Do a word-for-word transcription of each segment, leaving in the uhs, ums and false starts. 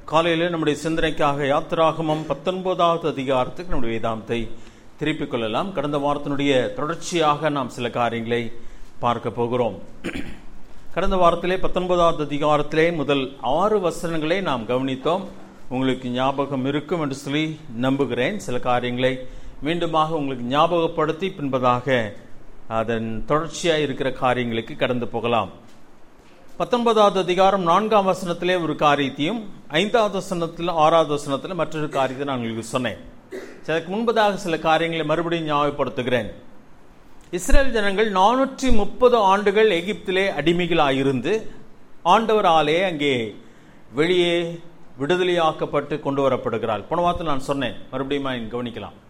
காலையில் நம்முடைய சிந்தனைக்காக யாத்திராகமம் பத்தொன்பதாவது அதிகாரத்துக்கு நம்முடைய வேதாந்தத்தை திருப்பிக் கொள்ளலாம். கடந்த வாரத்தினுடைய தொடர்ச்சியாக நாம் சில காரியங்களை பார்க்க போகிறோம். கடந்த வாரத்திலே பத்தொன்பதாவது அதிகாரத்திலே முதல் ஆறு வசனங்களை நாம் கவனித்தோம். உங்களுக்கு ஞாபகம் இருக்கும் என்று சொல்லி நம்புகிறேன். சில காரியங்களை மீண்டுமாக உங்களுக்கு ஞாபகப்படுத்தி பின்பதாக அதன் தொடர்ச்சியாக இருக்கிற காரியங்களுக்கு கடந்து போகலாம். பத்தொன்பதாவது அதிகாரம் நான்காம் வசனத்திலே ஒரு காரியத்தையும் ஐந்தாவது வசனத்தில் ஆறாவது வசனத்தில் மற்றொரு காரியத்தை நான் உங்களுக்கு சொன்னேன். அதற்கு முன்பதாக சில காரியங்களை மறுபடியும் ஞாபகப்படுத்துகிறேன். இஸ்ரேல் ஜனங்கள் நானூற்றி முப்பது ஆண்டுகள் எகிப்திலே அடிமைகளாயிருந்து ஆண்டவராலே அங்கே வெளியே விடுதலையாக்கப்பட்டு கொண்டு வரப்படுகிறார். போன வாரத்தில் நான் சொன்னேன், மறுபடியும் கவனிக்கலாம்.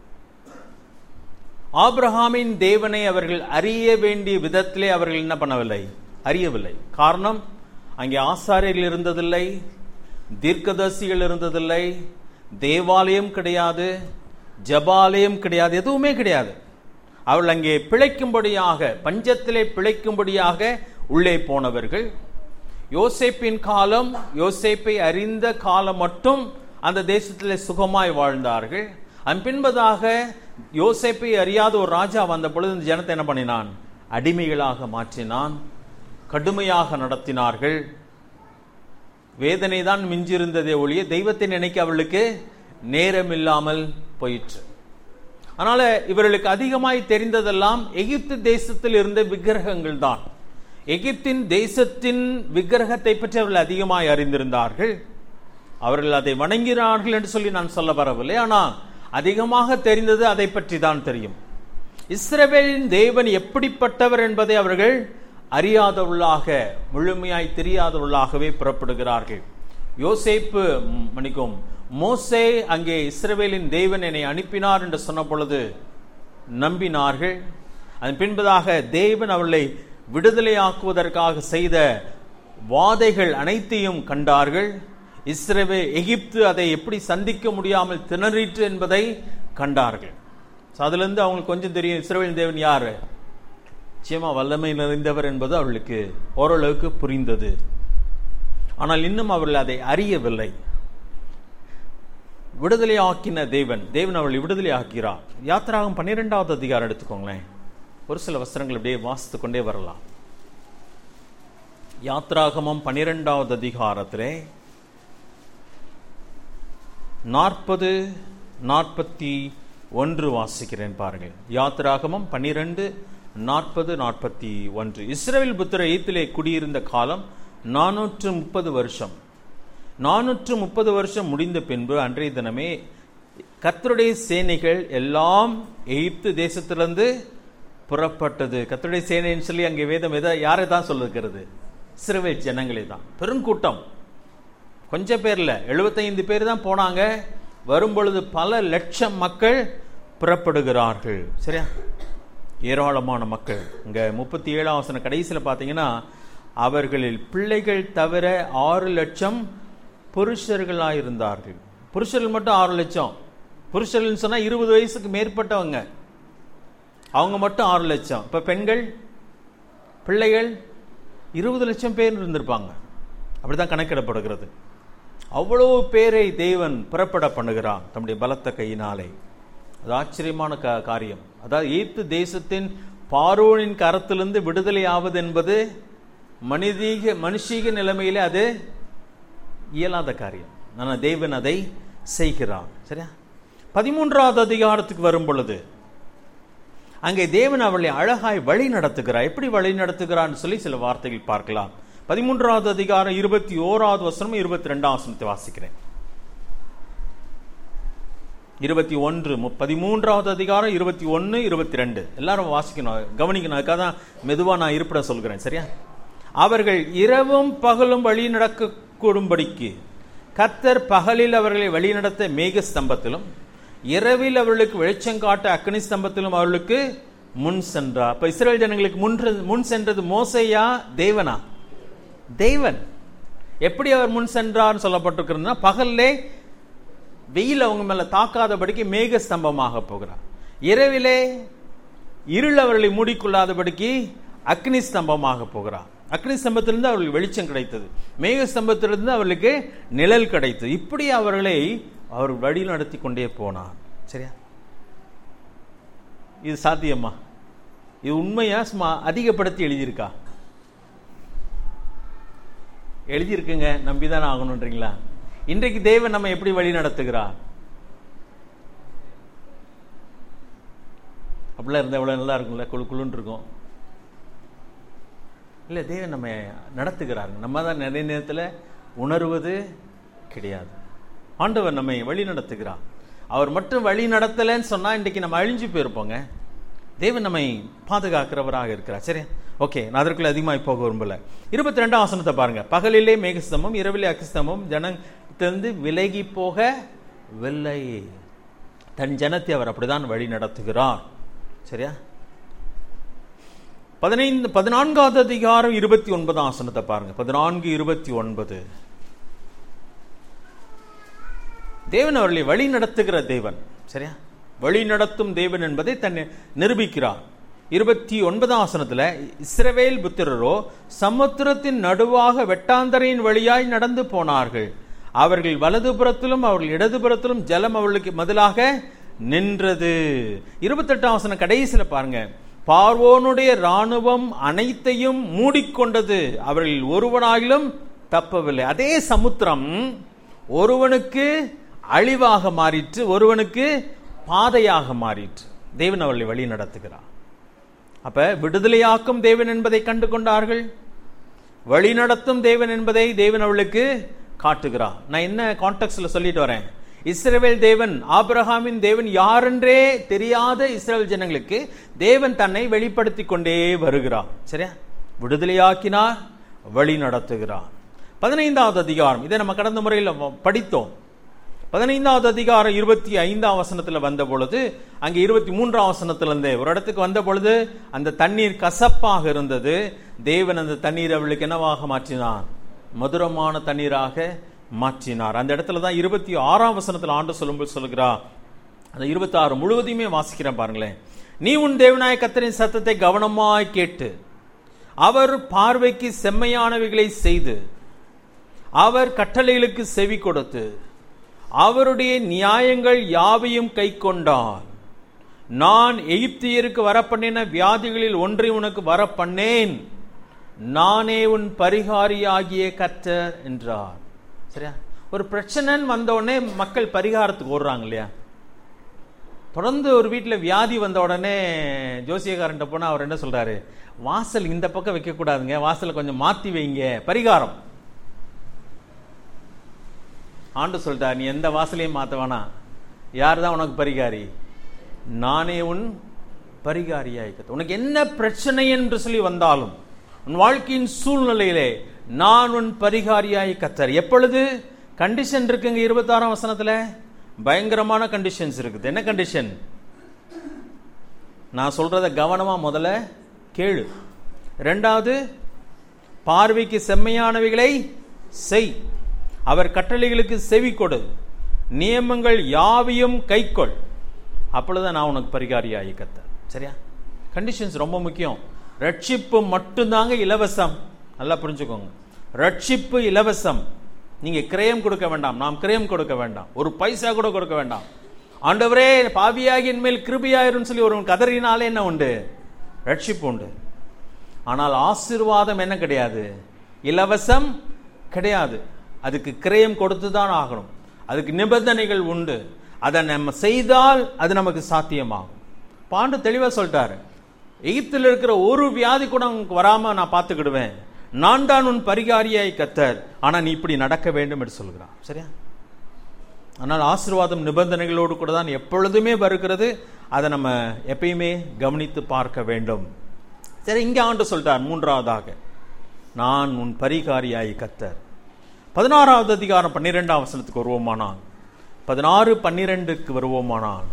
ஆபிரகாமின் தேவனை அவர்கள் அறிய வேண்டிய விதத்திலே அவர்கள் என்ன பண்ணவில்லை, அறியவில்லை. காரணம், அங்கே ஆசாரியர்கள் இருந்ததில்லை, தீர்க்கதரிசிகள் இருந்ததில்லை, தேவாலயம் கிடையாது, ஜபாலயம் கிடையாது, எதுவுமே கிடையாது. அவர்கள் அங்கே பிழைக்கும்படியாக, பஞ்சத்திலே பிழைக்கும்படியாக உள்ளே போனவர்கள். யோசேப்பின் காலம், யோசேப்பை அறிந்த காலம் மட்டும் அந்த தேசத்திலே சுகமாய் வாழ்ந்தார்கள். அதன் பின்பதாக யோசேப்பை அறியாத ஒரு ராஜா வந்த பொழுது இந்த ஜனத்தை என்ன பண்ணினான், அடிமைகளாக மாற்றினான், கடுமையாக நடத்தினார்கள். வேதனை தான் மிஞ்சிருந்ததே ஒழிய தெய்வத்தை நினைக்க அவர்களுக்கு நேரம் இல்லாமல் போயிற்று. அதனால இவர்களுக்கு அதிகமாய் தெரிந்ததெல்லாம் எகிப்து தேசத்தில் இருந்த விக்கிரகங்கள் தான். எகிப்தின் தேசத்தின் விக்கிரகத்தை பற்றி அவர்கள் அதிகமாய் அறிந்திருந்தார்கள். அவர்கள் அதை வணங்கினார்கள் என்று சொல்லி நான் சொல்ல வரவில்லை. ஆனால் அதிகமாக தெரிந்தது அதை பற்றி தான் தெரியும். இஸ்ரவேலின் தேவன் எப்படிப்பட்டவர் என்பதை அவர்கள் அறியாதவர்களாக, முழுமையாய் தெரியாதவர்களாகவே புறப்படுகிறார்கள். யோசேப்பு மன்னிக்கும் மோசே அங்கே இஸ்ரவேலின் தேவன் என்னை அனுப்பினார் என்று சொன்ன பொழுது நம்பினார்கள். அதன் பின்பதாக தேவன் அவர்களை விடுதலையாக்குவதற்காக செய்த வாதைகள் அனைத்தையும் கண்டார்கள். இஸ்ரவே எகிப்து அதை எப்படி சந்திக்க முடியாமல் திணறிற்று என்பதை கண்டார்கள். அதிலிருந்து அவங்களுக்கு கொஞ்சம் தெரியும், இஸ்ரவேலின் தேவன் யாரு, நிச்சயமா வல்லமை நிறைந்தவர் என்பது அவர்களுக்கு ஓரளவுக்கு புரிந்தது. ஆனால் இன்னும் அவர்கள் அதை அறியவில்லை. விடுதலை ஆக்கின தேவன் தேவன் அவர்களை விடுதலை ஆக்கிறார். யாத்திராகமம் பன்னிரெண்டாவது அதிகாரம் எடுத்துக்கோங்களேன். ஒரு சில வசனங்கள் அப்படியே வாசித்து கொண்டே வரலாம். யாத்திராகமம் பன்னிரெண்டாவது அதிகாரத்திலே நாற்பது நாற்பத்தி ஒன்று வாசிக்கிறேன் பாருங்கள். யாத்திராகமம் பன்னிரெண்டு நாற்பது நாற்பத்தி ஒன்று. இஸ்ரவேல் புத்திர எகிப்திலே குடியிருந்த காலம் நானூற்று முப்பது வருஷம். நானூற்று முப்பது வருஷம் முடிந்த பின்பு அன்றைய தினமே கர்த்தருடைய சேனைகள் எல்லாம் எகிப்து தேசத்திலிருந்து புறப்பட்டது. கர்த்தருடைய சேனைன்னு சொல்லி அங்கே வேதம் எதை யாரை தான் சொல்லுகிறது, இஸ்ரவேல் ஜனங்களே தான். பெருங்கூட்டம், கொஞ்சம் பேர்ல எழுபத்தைந்து பேர் தான் போனாங்க. வரும்பொழுது பல லட்சம் மக்கள் புறப்படுகிறார்கள். சரியா, ஏராளமான மக்கள். இங்க முப்பத்தி ஏழாம் வசனம் கடைசியில் பார்த்தீங்கன்னா, அவர்களில் பிள்ளைகள் தவிர ஆறு லட்சம் புருஷர்களாயிருந்தார்கள். புருஷர்கள் மட்டும் ஆறு லட்சம். புருஷர்கள் சொன்னா இருபது வயசுக்கு மேற்பட்டவங்க, அவங்க மட்டும் ஆறு லட்சம். இப்ப பெண்கள் பிள்ளைகள் இருபது லட்சம் பேர் இருந்திருப்பாங்க. அப்படிதான் கணக்கிடப்படுகிறது. அவ்வளவு பேரை தேவன் புறப்பட பண்ணுகிறான் தம்முடைய பலத்த கையினாலே. அது ஆச்சரியமான காரியம். அதாவது எகிப்து தேசத்தின் பார்வோனின் கரத்திலிருந்து விடுதலை ஆவது என்பது மனிதீக மனுஷீக நிலைமையிலே அது இயலாத காரியம். ஆனால் தேவன் அதை செய்கிறான். சரியா, பதிமூன்றாவது அதிகாரத்துக்கு வரும் பொழுது அங்கே தேவன் அவளை அழகாய் வழி நடத்துகிறார். எப்படி வழி நடத்துகிறான்னு சொல்லி சில வார்த்தைகள் பார்க்கலாம். பதிமூன்றாவது அதிகாரம் இருபத்தி ஓராவது வசனம் இருபத்தி ரெண்டாம் வசனத்தை வாசிக்கிறேன். இருபத்தி ஒன்று பதிமூன்றாவது அதிகாரம் இருபத்தி ஒன்னு இருபத்தி ரெண்டு எல்லாரும் வாசிக்கணும், கவனிக்கணும். அதுக்காக தான் மெதுவா நான் இருப்பிட சொல்கிறேன். சரியா, அவர்கள் இரவும் பகலும் வழி நடக்க கூடும்படிக்கு கர்த்தர் பகலில் அவர்களை வழி நடத்த மேக ஸ்தம்பத்திலும் இரவில் அவர்களுக்கு வெளிச்சம் காட்ட அக்னி ஸ்தம்பத்திலும் அவர்களுக்கு முன் சென்றார். இப்ப இஸ்ரவேல் ஜனங்களுக்கு முன் முன் சென்றது மோசேயா தேவனா? தேவன். எப்படி அவர் முன் சென்றார் சொல்லப்பட்டிருக்கிறதுனா, பகல்லே வெயில் அவங்க மேல தாக்காதபடிக்கு மேக ஸ்தம்பமாக போகிறார். இரவிலே இருள் அவர்களை மூடிக்கொள்ளாதபடிக்கு அக்னி ஸ்தம்பமாக போகிறார். அக்னி ஸ்தம்பத்திலிருந்து அவர்களுக்கு வெளிச்சம் கிடைத்தது, மேக ஸ்தம்பத்திலிருந்து அவர்களுக்கு நிழல் கிடைத்தது. இப்படி அவர்களை அவர் வழி நடத்தி கொண்டே போனார். சரியா? இது சாத்தியமா? இது உண்மையா? சும்மா அதிகப்படுத்தி எழுதியிருக்கா? எழுதியிருக்குங்க, நம்பிதானே ஆகணுன்றீங்களா? இன்றைக்கு தேவன் நம்ம எப்படி வழி நடத்துகிறார்? அப்படிலாம் இருந்தால் எவ்வளோ நல்லா இருக்கும்ல, குழு குழுன்னு இருக்கும். இல்லை, தேவன் நம்ம நடத்துகிறாருங்க. நம்ம தான் நிறைய நேரத்தில் உணர்வது கிடையாது. ஆண்டவர் நம்மை வழி நடத்துகிறார். அவர் மட்டும் வழி நடத்தலைன்னு சொன்னால் இன்றைக்கு நம்ம அழிஞ்சு போயிருப்போங்க. தேவன் நம்மை பாதுகாக்கிறவராக இருக்கிறார். சரி, ஓகே, நான் அதற்குள்ள அதிகமாக போக விரும்பல. இருபத்தி ரெண்டாம் வசனத்தை பாருங்க. பகலிலே மேகஸ்தம்பம், இரவிலே அக்கிஸ்தம்பம், ஜனத்திலிருந்து விலகி போகவில்லை. தன் ஜனத்தை அவர் அப்படிதான் வழி நடத்துகிறார். சரியா? பதினைந்து பதினான்காவது அதிகாரம் இருபத்தி ஒன்பதாம் வசனத்தை பாருங்க. பதினான்கு இருபத்தி ஒன்பது. தேவன் அவர்களை வழி நடத்துகிற தேவன். சரியா? வழி நடத்தும் தேவன் என்பதை தன்னை நிரூபிக்கிறார். இருபத்தி ஒன்பதாம் வசனத்துல, இஸ்ரவேல் புத்திரரோ சமுத்திரத்தின் நடுவாக வெட்டாந்தரையின் வழியாய் நடந்து போனார்கள். அவர்கள் வலதுபுறத்திலும் அவர்கள் இடதுபுறத்திலும் ஜலம் அவர்களுக்கு மதிலாக நின்றது. இருபத்தி எட்டாம் வசனம் கடைசியில பாருங்க. பார்வோனுடைய இராணுவம் அனைத்தையும் மூடிக்கொண்டது, அவர்கள் ஒருவனாகிலும் தப்பவில்லை. அதே சமுத்திரம் ஒருவனுக்கு அழிவாக மாறிற்று, ஒருவனுக்கு பாதையாக மாறிற்று. தேவன் அவர்களை வழி நடத்துகிறார். அப்ப விடுதலையாக்கும் தேவன் என்பதை கண்டு கொண்டார்கள், வழி நடத்தும் தேவன் என்பதை தேவன் அவளுக்கு காட்டுகிறார். நான் என்ன கான்டெக்ட்ல சொல்லிட்டு வரேன்? இஸ்ரவேல் தேவன், ஆபிரகாமின் தேவன் யாரென்றே தெரியாத இஸ்ரவேல் ஜனங்களுக்கு தேவன் தன்னை வெளிப்படுத்தி கொண்டே வருகிறார். சரியா? விடுதலையாக்கினார், வழி நடத்துகிறார். பதினைந்தாவது அதிகாரம், இதை நம்ம கடந்த முறையில் படித்தோம். பதினைந்தாவது அதிகாரம் இருபத்தி ஐந்தாம் வசனத்துல வந்த பொழுது, அங்கே இருபத்தி மூன்றாம் வசனத்துல இருந்து ஒரு இடத்துக்கு வந்த பொழுது அந்த தண்ணீர் கசப்பாக இருந்தது. தேவன் அந்த தண்ணீர் அவளுக்கு என்னவாக மாற்றினார்? மதுரமான தண்ணீராக மாற்றினார். அந்த இடத்துல தான் இருபத்தி ஆறாம் வசனத்தில் ஆண்டு சொல்லும்போது சொல்லுகிறார். அந்த இருபத்தி ஆறு முழுவதையுமே வாசிக்கிறேன் பாருங்களேன். நீ உன் தேவனாய கர்த்தரின் சத்தத்தை கவனமாய் கேட்டு அவர் பார்வைக்கு செம்மையானவைகளை செய்து அவர் கட்டளைகளுக்கு செவி கொடுத்து அவருடைய நியாயங்கள் யாவையும் கை கொண்டார். நான் எகிப்தியருக்கு வரப்பண்ணின வியாதிகளில் ஒன்றை உனக்கு வரப்பண்ணேன், நானே உன் பரிகாரியாகிய கர்த்தர் என்றார். சரியா? ஒரு பிரச்சனைன்னு வந்த உடனே மக்கள் பரிகாரத்துக்கு ஓடுறாங்க இல்லையா? தொடர்ந்து ஒரு வீட்டில் வியாதி வந்த உடனே ஜோசியக்காரன்ட்ட போனால் அவர் என்ன சொல்றாரு? வாசல் இந்த பக்கம் வைக்க கூடாதுங்க, வாசலை கொஞ்சம் மாத்தி வைங்க, பரிகாரம். ஆண்டு சொல்லிட்டா, நீ எந்த வாசலையும் மாத்த வேணா, யார் தான் உனக்கு பரிகாரி? நானே உன் பரிகாரியாய் கர்த்தர். உனக்கு என்ன பிரச்சனை என்று சொல்லி வந்தாலும் உன் வாழ்க்கையின் சூழ்நிலையிலே நான் உன் பரிகாரியாய் கர்த்தர். எப்பொழுது? கண்டிஷன் இருக்குங்க. இருபத்தி ஆறாம் வசனத்துல பயங்கரமான கண்டிஷன்ஸ் இருக்குது. என்ன கண்டிஷன்? நான் சொல்றத கவனமா முதல்ல கேளு. இரண்டாவது, பார்வைக்கு செம்மையானவைகளை செய், அவர் கட்டளைகளுக்கு செவி கொடு, நியமங்கள் யாவையும் கைக்கொள், அப்பொழுது நான் உனக்கு பரிகாரியாய் கர்த்தர். சரியா? கண்டிஷன்ஸ் ரொம்ப முக்கியம். ரட்சிப்பு மட்டும்தாங்க இலவசம். நல்லா புரிஞ்சுக்கோங்க. ரட்சிப்பு இலவசம். நீங்க கிரயம் கொடுக்க வேண்டாம், நாம் கிரயம் கொடுக்க வேண்டாம், ஒரு பைசா கூட கொடுக்க வேண்டாம். ஆண்டவரே பாவியாகி என் மேல் கிருபையாயிரும் சொல்லி ஒரு கதறினாலே என்ன உண்டு? ரட்சிப்பு உண்டு. ஆனால் ஆசீர்வாதம் என்ன கிடையாது? இலவசம் கிடையாது. அதுக்கு கிரயம் கொடுத்துதான் ஆகணும். அதுக்கு நிபந்தனைகள் உண்டு. அதை நம்ம செய்தால் அது நமக்கு சாத்தியமாகும். பாண்டு தெளிவா சொல்லிட்டாரு, எகிப்தில் இருக்கிற ஒரு வியாதி கூட உங்களுக்கு வராம நான் பார்த்துக்கிடுவேன், நான் தான் உன் பரிகாரியாய் கர்த்தர், ஆனா நீ இப்படி நடக்க வேண்டும் என்று சொல்கிறான். சரியா? ஆனால் ஆசீர்வாதம் நிபந்தனைகளோடு கூட தான் எப்பொழுதுமே வருகிறது. அதை நம்ம எப்பயுமே கவனித்து பார்க்க வேண்டும். சரி, இங்க ஆண்டு சொல்லிட்டார் மூன்றாவதாக, நான் உன் பரிகாரியாய் கர்த்தர். பதினாறாவது அதிகாரம் பன்னிரெண்டாம் வசனத்துக்கு வருவோமானால், பதினாறு பன்னிரெண்டுக்கு வருவோமானால்,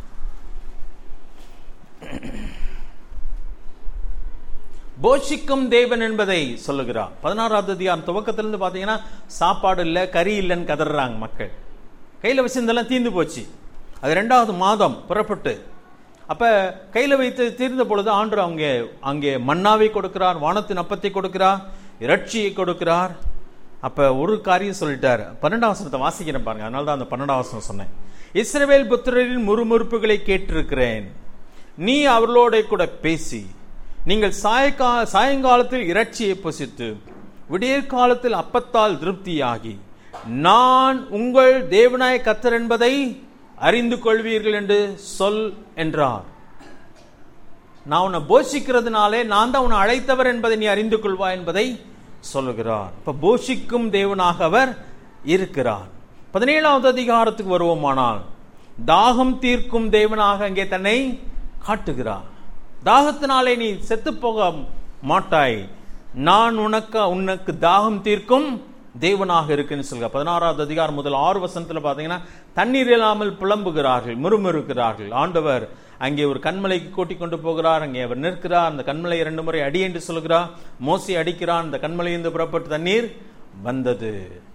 போஷிக்கும் தேவன் என்பதை சொல்லுகிறார். பதினாறாவது அதிகாரம் துவக்கத்திலிருந்து பாத்தீங்கன்னா சாப்பாடு இல்லை, கறி இல்லைன்னு கதறாங்க மக்கள். கையில வச்சிருந்தெல்லாம் தீர்ந்து போச்சு. அது ரெண்டாவது மாதம் புறப்பட்டு, அப்ப கையில வைத்து தீர்ந்த பொழுது ஆண்டு அங்கே அங்கே மன்னாவை கொடுக்கிறார், வானத்தின் அப்பத்தை கொடுக்கிறார், இரட்சியை கொடுக்கிறார். அப்ப ஒரு காரியம் சொல்லிட்டார். பன்னெண்டாம் வசனத்தை வாசிக்கிறேன் பாருங்க. அதனால தான் அந்த பன்னெண்டாம் வசனம் சொன்னேன். இஸ்ரவேல் புத்திரரின் முறுமுறுப்புகளை கேட்டிருக்கிறேன். நீ அவர்களோட கூட பேசி நீங்கள் சாயக்கா சாயங்காலத்தில் இறைச்சியை புசித்து விடியற் காலத்தில் அப்பத்தால் திருப்தியாகி நான் உங்கள் தேவனாய கர்த்தர் என்பதை அறிந்து கொள்வீர்கள் என்று சொல் என்றார். நான் உன்னை போஷிக்கிறதுனாலே நான் தான் உன்னை அழைத்தவர் என்பதை நீ அறிந்து கொள்வா என்பதை சொல்லுகிறார். இப்ப போஷிக்கும் தேவனாக அவர் இருக்கிறார். பதினேழாவது அதிகாரத்துக்கு வருவோமானால் தாகம் தீர்க்கும் தேவனாக அங்கே தன்னை காட்டுகிறார். தாகத்தினாலே நீ செத்து போக மாட்டாய், நான் உனக்கு உனக்கு தாகம் தீர்க்கும் தேவனாக இருக்குன்னு சொல்ற. பதினாறாவது அதிகாரம் முதல் ஆறு வசனத்துல பாத்தீங்கன்னா தண்ணீர் இல்லாமல் புலம்புகிறார்கள், முறுமுறுக்கிறார்கள். ஆண்டவர் அங்கே ஒரு கண்மலைக்கு கூட்டிக் கொண்டு போகிறார். அங்கே அவர் நிற்கிறார். அந்த கண்மலை இரண்டு முறை அடி என்று சொல்கிறார். மோசி அடிக்கிறான். அந்த கண்மலையிலிருந்து புறப்பட்டு தண்ணீர் வந்தது.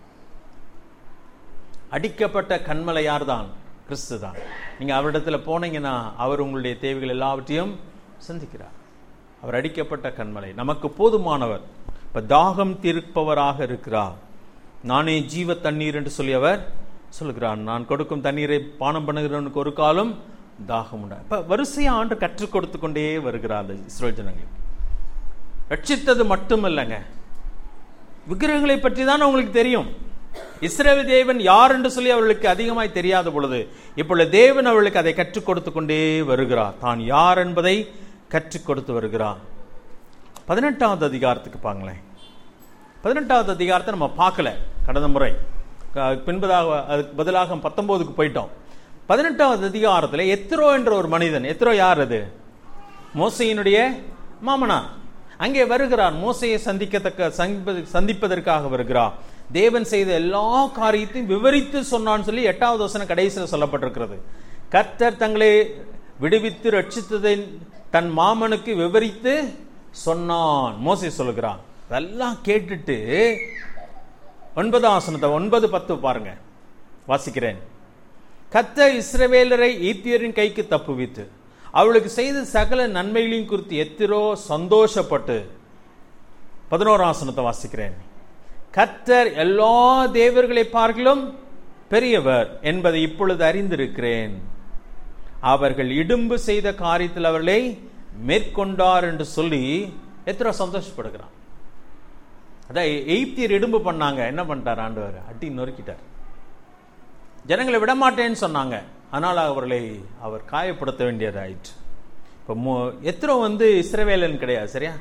அடிக்கப்பட்ட கண்மலை யார் தான்? கிறிஸ்து தான். நீங்க அவரிடத்துல போனீங்கன்னா அவர் உங்களுடைய தேவைகள் எல்லாவற்றையும் சந்திக்கிறார். அவர் அடிக்கப்பட்ட கண்மலை, நமக்கு போதுமானவர். இப்ப தாகம் தீர்ப்பவராக இருக்கிறார். நானே ஜீவ தண்ணீர் என்று சொல்லி அவர் சொல்லுகிறார். நான் கொடுக்கும் தண்ணீரை பானம் பண்ணுகிறவனுக்கு ஒரு காலம் தாகம் உண்டா. இப்ப வரிசையா ஆண்டு கற்றுக் கொடுத்து கொண்டே வருகிறார் அந்த இஸ்ரவேல் ஜனங்களுக்கு. ரட்சித்தது மட்டுமல்லங்க, விக்கிரகங்களை பற்றி தான் உங்களுக்கு தெரியும். இஸ்ரவேல் தேவன் யார் என்று சொல்லி அவர்களுக்கு அதிகமாய் தெரியாத பொழுது இப்பொழுது தேவன் அவர்களுக்கு அதை கற்றுக் கொடுத்து கொண்டே வருகிறார். தான் யார் என்பதை கற்றுக் கொடுத்து வருகிறார். பதினெட்டாவது அதிகாரத்துக்கு பாங்களேன். பதினெட்டாவது அதிகாரத்தை நம்ம பார்க்கல கடந்த முறை, பின்பதாக அதுக்கு பதிலாக பத்தொன்பதுக்கு போயிட்டோம். பதினெட்டாவது அதிகாரத்தில் எத்ரோ என்ற ஒரு மனிதன், எத்ரோ யார்? அது மோசையினுடைய மாமனார். அங்கே வருகிறார். மோசையை சந்திக்கத்தக்க சந்திப்பதற்காக வருகிறார். தேவன் செய்த எல்லா காரியத்தையும் விவரித்து சொன்னான்னு சொல்லி எட்டாவது வசனம் கடைசியில் சொல்லப்பட்டிருக்கிறது. கர்த்தர் தங்களை விடுவித்து ரட்சித்ததை தன் மாமனுக்கு விவரித்து சொன்னான் மோசே சொல்லுகிறான். அதெல்லாம் கேட்டுட்டு ஒன்பதாம் வசனத்தை ஒன்பது பத்து பாருங்க, வாசிக்கிறேன். கர்த்தர் இஸ்ரவேலரை ஈத்தியரின் கைக்கு தப்புவித்து அவளுக்கு செய்த சகல நன்மைகளையும் குறித்து எத்திரோ சந்தோஷப்பட்டு, பதினோராம் வசனத்தை வாசிக்கிறேன். கர்த்தர் எல்லா தேவர்களை பார்க்கிலும் பெரியவர் என்பதை இப்பொழுது அறிந்திருக்கிறேன். அவர்கள் இடும்பு செய்த காரியத்தில் அவர்களை மேற்கொண்டார் என்று சொல்லி எத்திரோ சந்தோஷப்படுகிறான். அதான் எய்ப்தியர் இடும்பு பண்ணாங்க, என்ன பண்ணிட்டார் ஆண்டவர்? அடி நொறுக்கிட்டார். ஜனங்களை விடமாட்டேன்னு சொன்னாங்க, அதனால அவர்களை அவர் காயப்படுத்த வேண்டியதாயிற்று. இப்போ எத்திரோ வந்து இஸ்ரவேலன் கிடையாது, சரியா?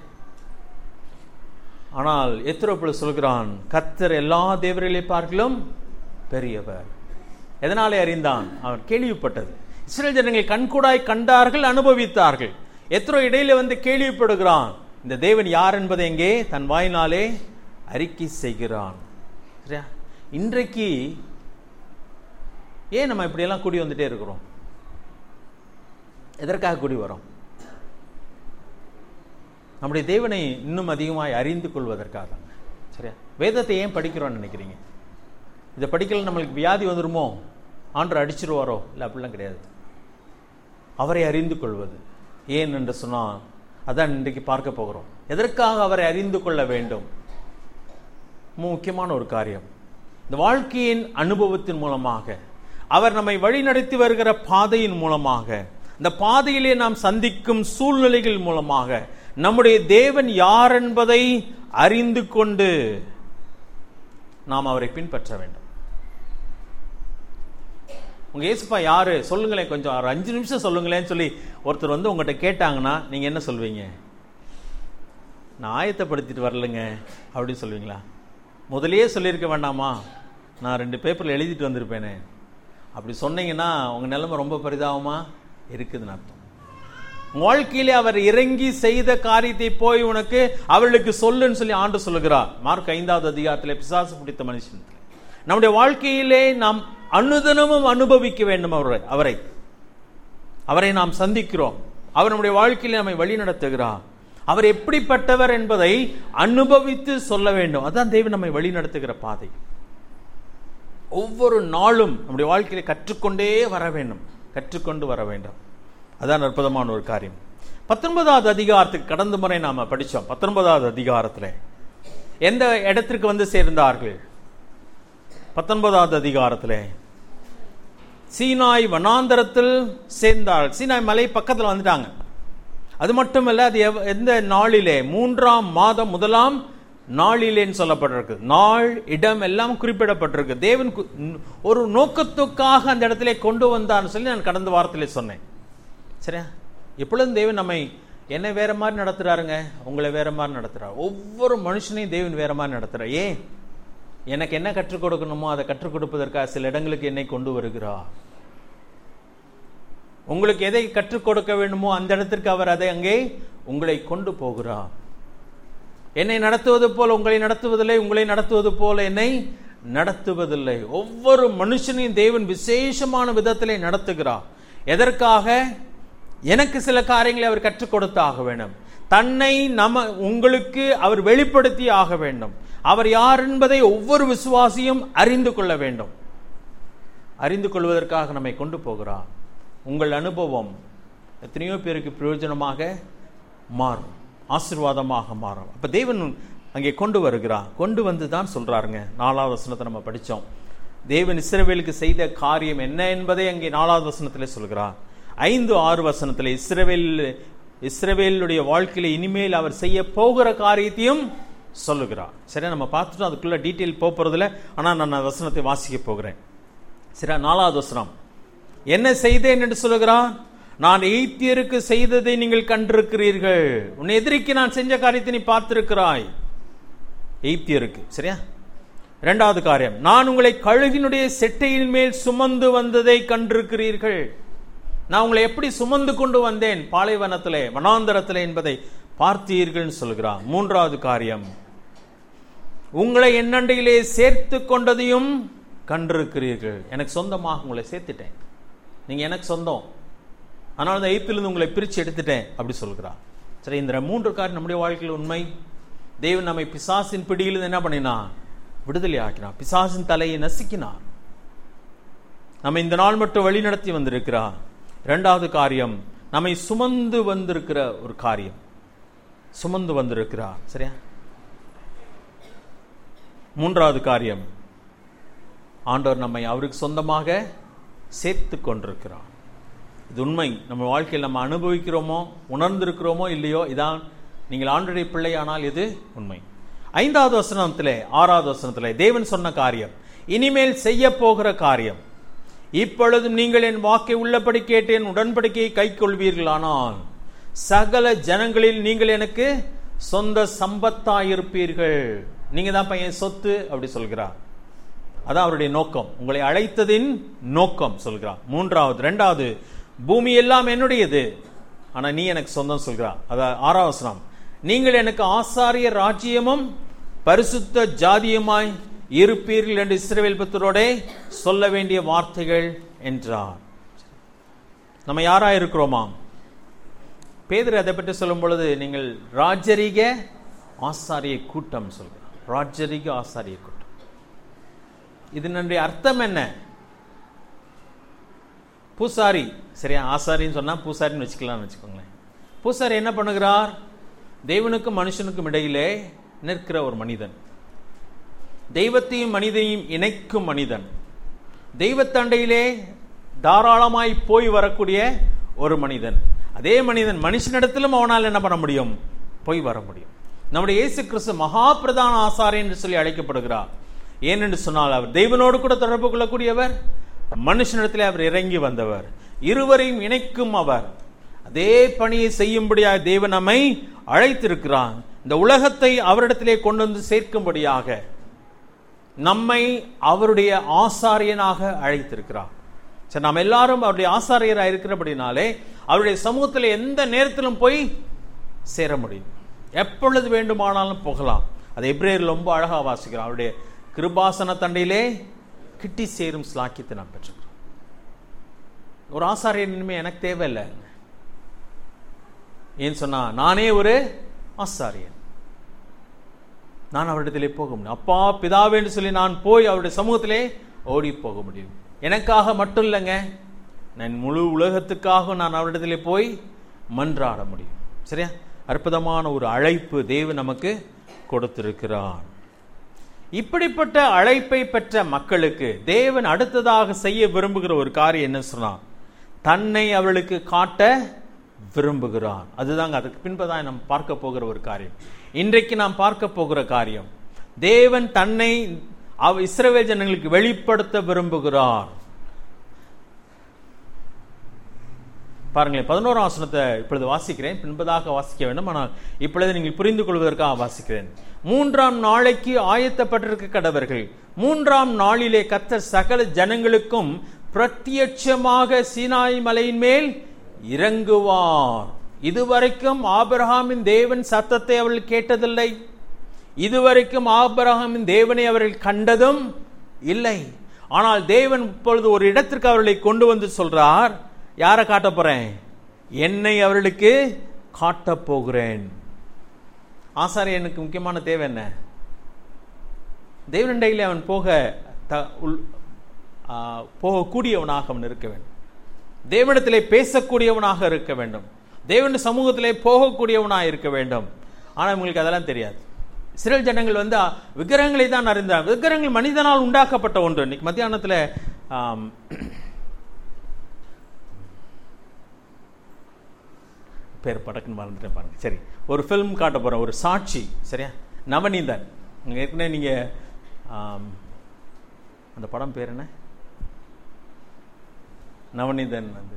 ஆனால் எத்திரோ சொல்கிறான், கர்த்தர் எல்லா தேவர்களை பார்க்கிலும் பெரியவர். எதனாலே அறிந்தான்? அவன் கேள்விப்பட்டது. இஸ்ரவேல் ஜனங்கள் கண்கூடாய் கண்டார்கள், அனுபவித்தார்கள். எத்திரோ இடையில வந்து கேள்விப்படுகிறான். இந்த தேவன் யார் என்பதை எங்கே தன் வாயினாலே அறிக்கை செய்கிறான். சரியா? இன்றைக்கு ஏன் நம்ம இப்படியெல்லாம் கூடி வந்துட்டே இருக்கிறோம்? எதற்காக கூடி வரோம்? நம்முடைய தேவனை இன்னும் அதிகமாய் அறிந்து கொள்வதற்காக. சரியா? வேதத்தை ஏன் படிக்கிறோம்னு நினைக்கிறீங்க? இதை படிக்கல நம்மளுக்கு வியாதி வந்துருமோ, ஆண்டவர் அடிச்சிருவாரோ? இல்லை, அப்படிலாம் கிடையாது. அவரை அறிந்து கொள்வது ஏன் என்று சொன்னால் அதான் இன்றைக்கு பார்க்க போகிறோம். எதற்காக அவரை அறிந்து கொள்ள வேண்டும்? முக்கியமான ஒரு காரியம், இந்த வாழ்க்கையின் அனுபவத்தின் மூலமாக, அவர் நம்மை வழி நடத்தி வருகிற பாதையின் மூலமாக, இந்த பாதையிலே நாம் சந்திக்கும் சூழ்நிலைகள் மூலமாக நம்முடைய தேவன் யார் என்பதை அறிந்து கொண்டு நாம் அவரை பின்பற்ற வேண்டும். உங்க இயேசுப்பா யாரு சொல்லுங்களேன், கொஞ்சம் ஒரு அஞ்சு நிமிஷம் சொல்லுங்களேன்னு சொல்லி ஒருத்தர் வந்து உங்கள்கிட்ட கேட்டாங்கன்னா நீங்க என்ன சொல்வீங்க? நான் ஆயத்தப்படுத்திட்டு வரலைங்க அப்படின்னு சொல்லுவீங்களா? முதலே சொல்லியிருக்க வேண்டாமா? நான் ரெண்டு பேப்பர்ல எழுதிட்டு வந்திருப்பேனே. அப்படி சொன்னீங்கன்னா உங்க நிலைமை ரொம்ப பரிதாபமா இருக்குதுன்னு அர்த்தம். வாழ்க்கையிலே அவர் இறங்கி செய்த காரியத்தை போய் உனக்கு அவர்களுக்கு சொல்லுன்னு சொல்லி ஆண்டு சொல்லுகிறார். மார்க் ஐந்தாவது அதிகாரத்திலே பிசாசு பிடித்த மனுஷன். நம்முடைய வாழ்க்கையிலே நாம் அனுதினமும் அனுபவிக்க வேண்டும் அவரை அவரை அவரை நாம் சந்திக்கிறோம். அவர் நம்முடைய வாழ்க்கையிலே நம்மை வழி நடத்துகிறார். அவர் எப்படிப்பட்டவர் என்பதை அனுபவித்து சொல்ல வேண்டும். அதான் தேவன் நம்மை வழி நடத்துகிற பாதை. ஒவ்வொரு நாளும் நம்முடைய வாழ்க்கையில கற்றுக்கொண்டே வர வேண்டும், கற்றுக்கொண்டு வர வேண்டும். அதான் அற்புதமான ஒரு காரியம். பத்தொன்பதாவது அதிகாரத்துக்கு கடந்த முறை நாம படிச்சோம். பத்தொன்பதாவது அதிகாரத்துல எந்த இடத்திற்கு வந்து சேர்ந்தார்கள்? பத்தொன்பதாவது அதிகாரத்திலே சீனாய் வனாந்தரத்தில் சேர்ந்தார்கள். சீனாய் மலை பக்கத்தில் வந்துட்டாங்க. அது மட்டுமல்ல, அது எந்த நாளிலே? மூன்றாம் மாதம் முதலாம் நாளிலேன்னு சொல்லப்பட்டிருக்கு. நாள், இடம் எல்லாம் குறிப்பிடப்பட்டிருக்கு. தேவன் ஒரு நோக்கத்துக்காக அந்த இடத்திலே கொண்டு வந்தான்னு சொல்லி நான் கடந்த வாரத்திலே சொன்னேன். சரியா? எப்பொழுதும் தேவன் நம்மை என்ன வேற மாதிரி நடத்துறாருங்க, உங்களை வேற மாதிரி நடத்துறாரு. ஒவ்வொரு மனுஷனையும் தேவன் வேற மாதிரி நடத்துறார். ஏன்? எனக்கு என்ன கற்றுக் கொடுக்கணுமோ அதை கற்றுக் கொடுப்பதற்காக சில இடங்களுக்கு என்னை கொண்டு வருகிறார். உங்களுக்கு எதை கற்றுக் கொடுக்க வேண்டுமோ அந்த இடத்திற்கு அவர் அதை அங்கே உங்களை கொண்டு போகிறார். என்னை நடத்துவது போல உங்களை நடத்துவதில்லை, உங்களை நடத்துவது போல என்னை நடத்துவதில்லை. ஒவ்வொரு மனுஷனையும் தேவன் விசேஷமான விதத்திலே நடத்துகிறார். எதற்காக? எனக்கு சில காரியங்களை அவர் கற்றுக் கொடுத்து ஆக வேண்டும். தன்னை நம்ம உங்களுக்கு அவர் வெளிப்படுத்தி ஆக வேண்டும். அவர் யார் என்பதை ஒவ்வொரு விசுவாசியும் அறிந்து கொள்ள வேண்டும். அறிந்து கொள்வதற்காக நம்மை கொண்டு போகிறார். உங்கள் அனுபவம் எத்தனையோ பேருக்கு பிரயோஜனமாக மாறும், ஆசீர்வாதமாக மாறும். அப்ப தேவன் அங்கே கொண்டு வருகிறார். கொண்டு வந்து தான் சொல்றாருங்க. நாலாவது வசனத்தை நம்ம படித்தோம். தேவன் இஸ்ரவேலுக்கு செய்த காரியம் என்ன என்பதை அங்கே நாலாவது வசனத்திலே சொல்கிறார். ஐந்து ஆறு வசனத்தில் இஸ்ரவேல் இஸ்ரவேலுடைய வாழ்க்கையில இனிமேல் அவர் செய்ய போகிற காரியத்தையும் சொல்லுகிறார். சரியா? நம்ம பார்த்துட்டோம், அதுக்குள்ள டீட்டெயில் போறதில்ல. ஆனால் நான் வசனத்தை வாசிக்க போகிறேன். சரியா? நாலாவது வசனம், என்ன செய்தேன் என்று சொல்லுகிறார்? நான் எகிப்தியருக்கு செய்ததை நீங்கள் கண்டிருக்கிறீர்கள். உன் எதிரிக்கு நான் செஞ்ச காரியத்தை நீ பார்த்திருக்கிறாய். எகிப்தியருக்கு. சரியா? இரண்டாவது காரியம், நான் உங்களை கழுகினுடைய செட்டையின் மேல் சுமந்து வந்ததை கண்டிருக்கிறீர்கள். நான் உங்களை எப்படி சுமந்து கொண்டு வந்தேன் பாலைவனத்திலே, வனாந்தரத்திலே என்பதை பார்த்தீர்கள் சொல்கிறார். மூன்றாவது காரியம், உங்களை என்னண்டையிலே சேர்த்து கொண்டதையும் கண்டிருக்கிறீர்கள். எனக்கு சொந்தமாக உங்களை சேர்த்துட்டேன், நீங்க எனக்கு சொந்தம், ஆனால் அந்த எகிப்திலிருந்து உங்களை பிரித்து எடுத்துட்டேன் அப்படி சொல்கிறார். சரி, இந்த மூன்று காரியம் நம்முடைய வாழ்க்கையில் உண்மை. தேவன் நம்மை பிசாசின் பிடியிலிருந்து என்ன பண்ணினார்? விடுதலை ஆக்கினார். பிசாசின் தலையை நசுக்கினார். நம்ம இந்த நாள் மட்டும் வழி நடத்தி வந்திருக்கிறார். இரண்டாவது காரியம், நம்மை சுமந்து வந்திருக்கிற ஒரு காரியம், சுமந்து வந்திருக்கிறார். சரியா? மூன்றாவது காரியம், ஆண்டவர் நம்மை அவருக்கு சொந்தமாக சேர்த்து கொண்டிருக்கிறார். இது உண்மை. நம்ம வாழ்க்கையில் நம்ம அனுபவிக்கிறோமோ உணர்ந்திருக்கிறோமோ இல்லையோ, இதான் நீங்கள் ஆண்டவருடைய பிள்ளை ஆனால் இது உண்மை. ஐந்தாவது வசனத்திலே ஆறாவது வசனத்திலே தேவன் சொன்ன காரியம், இனிமேல் செய்ய போகிற காரியம், இப்பொழுதும் நீங்கள் என் வாக்கை உள்ளபடி கேட்டு என் உடன்படிக்கையை கை கொள்வீர்களானால் சகல ஜனங்களில் நீங்கள் எனக்கு சொந்த சம்பத்தாயிருப்பீர்கள். நீங்க தான் பையன் சொத்து அப்படி சொல்கிறார். அதான் அவருடைய நோக்கம், உங்களை அழைத்ததின் நோக்கம் சொல்கிறார். மூன்றாவது இரண்டாவது, பூமி எல்லாம் என்னுடையது ஆனா நீ எனக்கு சொந்தம் சொல்கிறார். அதாவது ஆறாவது வசனம், நீங்கள் எனக்கு ஆசாரிய ராஜ்யமும் பரிசுத்த ஜாதியுமாய் இருப்பீர்கள் என்று இஸ்ரவேல் புத்திரோடே சொல்ல வேண்டிய வார்த்தைகள் என்றார். நம்ம யாரா இருக்கிறோமா? பேதுரு அதை பற்றி சொல்லும் பொழுது, நீங்கள் ராஜரிக ஆசாரிய கூட்டம் சொல்கிறார். ராஜரிக ஆசாரிய கூட்டம். இதனுடைய அர்த்தம் என்ன? பூசாரி. சரியா? ஆசாரின்னு சொன்னா பூசாரின்னு வச்சுக்கலாம்னு வச்சுக்கோங்களேன். பூசாரி என்ன பண்ணுகிறார்? தேவனுக்கும் மனுஷனுக்கும் இடையிலே நிற்கிற ஒரு மனிதன், தெய்வத்தையும் மனிதனையும் இணைக்கும் மனிதன், தெய்வத்தண்டையிலே தாராளமாய் போய் வரக்கூடிய ஒரு மனிதன். அதே மனிதன் மனுஷனிடத்திலும் அவனால் என்ன பண்ண முடியும்? போய் வர முடியும். நம்முடைய இயேசு கிறிஸ்து மகா பிரதான ஆசாரியன் என்று சொல்லி அழைக்கப்படுகிறார். ஏனென்று சொன்னால் அவர் தெய்வனோடு கூட தொடர்பு கொள்ளக்கூடியவர், மனுஷனிடத்திலே அவர் இறங்கி வந்தவர், இருவரையும் இணைக்கும் அவர். அதே பணியை செய்யும்படியாக தேவன் நம்மை அழைத்திருக்கிறார். இந்த உலகத்தை அவரிடத்திலே கொண்டு வந்து சேர்க்கும்படியாக நம்மை அவருடைய ஆசாரியனாக அழைத்திருக்கிறார். சரி, நாம் எல்லாரும் அவருடைய ஆசாரியராக இருக்கிறபடினாலே அவருடைய சமூகத்தில் எந்த நேரத்திலும் போய் சேர முடியும், எப்பொழுது வேண்டுமானாலும் போகலாம். அது எபிரேயரில் ரொம்ப அழகா வாசிக்கிறோம். அவருடைய கிருபாசன தண்டையிலே கிட்டி சேரும் ஸ்லாக்கியத்தை நாம் பெற்றுக்கிறோம். ஒரு ஆசாரியன் இனிமே எனக்கு தேவையில்லை. ஏன் சொன்னா, நானே ஒரு ஆசாரியன், நான் அவரிடத்திலே போக முடியும். அப்பா பிதாவே என்று சொல்லி நான் போய் அவருடைய சமூகத்திலே ஓடி போக முடியும். எனக்காக மட்டும் இல்லைங்க, நான் முழு உலகத்துக்காக நான் அவரிடத்திலே போய் மன்றாட முடியும். சரியா? அற்புதமான ஒரு அழைப்பு தேவன் நமக்கு கொடுத்திருக்கிறார். இப்படிப்பட்ட அழைப்பை பெற்ற மக்களுக்கு தேவன் அடுத்ததாக செய்ய விரும்புகிற ஒரு காரியம் என்ன சொன்னார்? தன்னை அவளுக்கு காட்ட விரும்புகிறார். அதுதாங்க அதுக்கு பின்பதான் நாம் பார்க்க போகிற ஒரு காரியம். இன்றைக்கு நாம் பார்க்க போகிற காரியம், தேவன் தன்னை இஸ்ரவேல் ஜனங்களுக்கு வெளிப்படுத்த விரும்புகிறார். பாருங்களேன், பதினோராம் வசனத்தை இப்பொழுது வாசிக்கிறேன், பின்பதாக வாசிக்க வேண்டும், ஆனால் இப்பொழுது நீங்கள் புரிந்து கொள்வதற்காக வாசிக்கிறேன். மூன்றாம் நாளைக்கு ஆயத்தப்பட்டிருக்க கடவர்கள், மூன்றாம் நாளிலே கர்த்தர் சகல ஜனங்களுக்கும் பிரத்யட்சமாக சீனாய் மலையின் மேல் இறங்குவார். இதுவரைக்கும் ஆபிரகாமின் தேவன் சத்தத்தை அவர்கள் கேட்டதில்லை, இதுவரைக்கும் ஆபிரகாமின் தேவனை அவர்கள் கண்டதும் இல்லை. ஆனால் தேவன் இப்பொழுது ஒரு இடத்திற்கு அவர்களை கொண்டு வந்து சொல்றார், யாரை காட்ட போறேன்? என்னை அவர்களுக்கு காட்டப் போகிறேன். ஆசாரியனுக்கு முக்கியமான தேவை என்ன? தேவனண்டையிலே அவன் போக போகக்கூடியவனாக அவன் இருக்க வேண்டும், தேவனிடத்திலே பேசக்கூடியவனாக இருக்க வேண்டும், தேவனுடைய சமூகத்திலே போகக்கூடியவனாக இருக்க வேண்டும். ஆனால் இவங்களுக்கு அதெல்லாம் தெரியாது. இஸ்ரவேல் ஜனங்கள் வந்து விக்கிரகங்களை தான் அறிந்தார். விக்கிரகங்கள் மனிதனால் உண்டாக்கப்பட்ட ஒன்று. இன்னைக்கு மத்தியானத்தில் பேர் படக்குன்னு மறந்துட்டேன் பாருங்க. சரி, ஒரு ஃபிலிம் காட்ட போறேன், ஒரு சாட்சி. சரியா? நவநீதன். ஏற்கனவே நீங்க அந்த படம் பேர் என்ன? நவநீதன். அது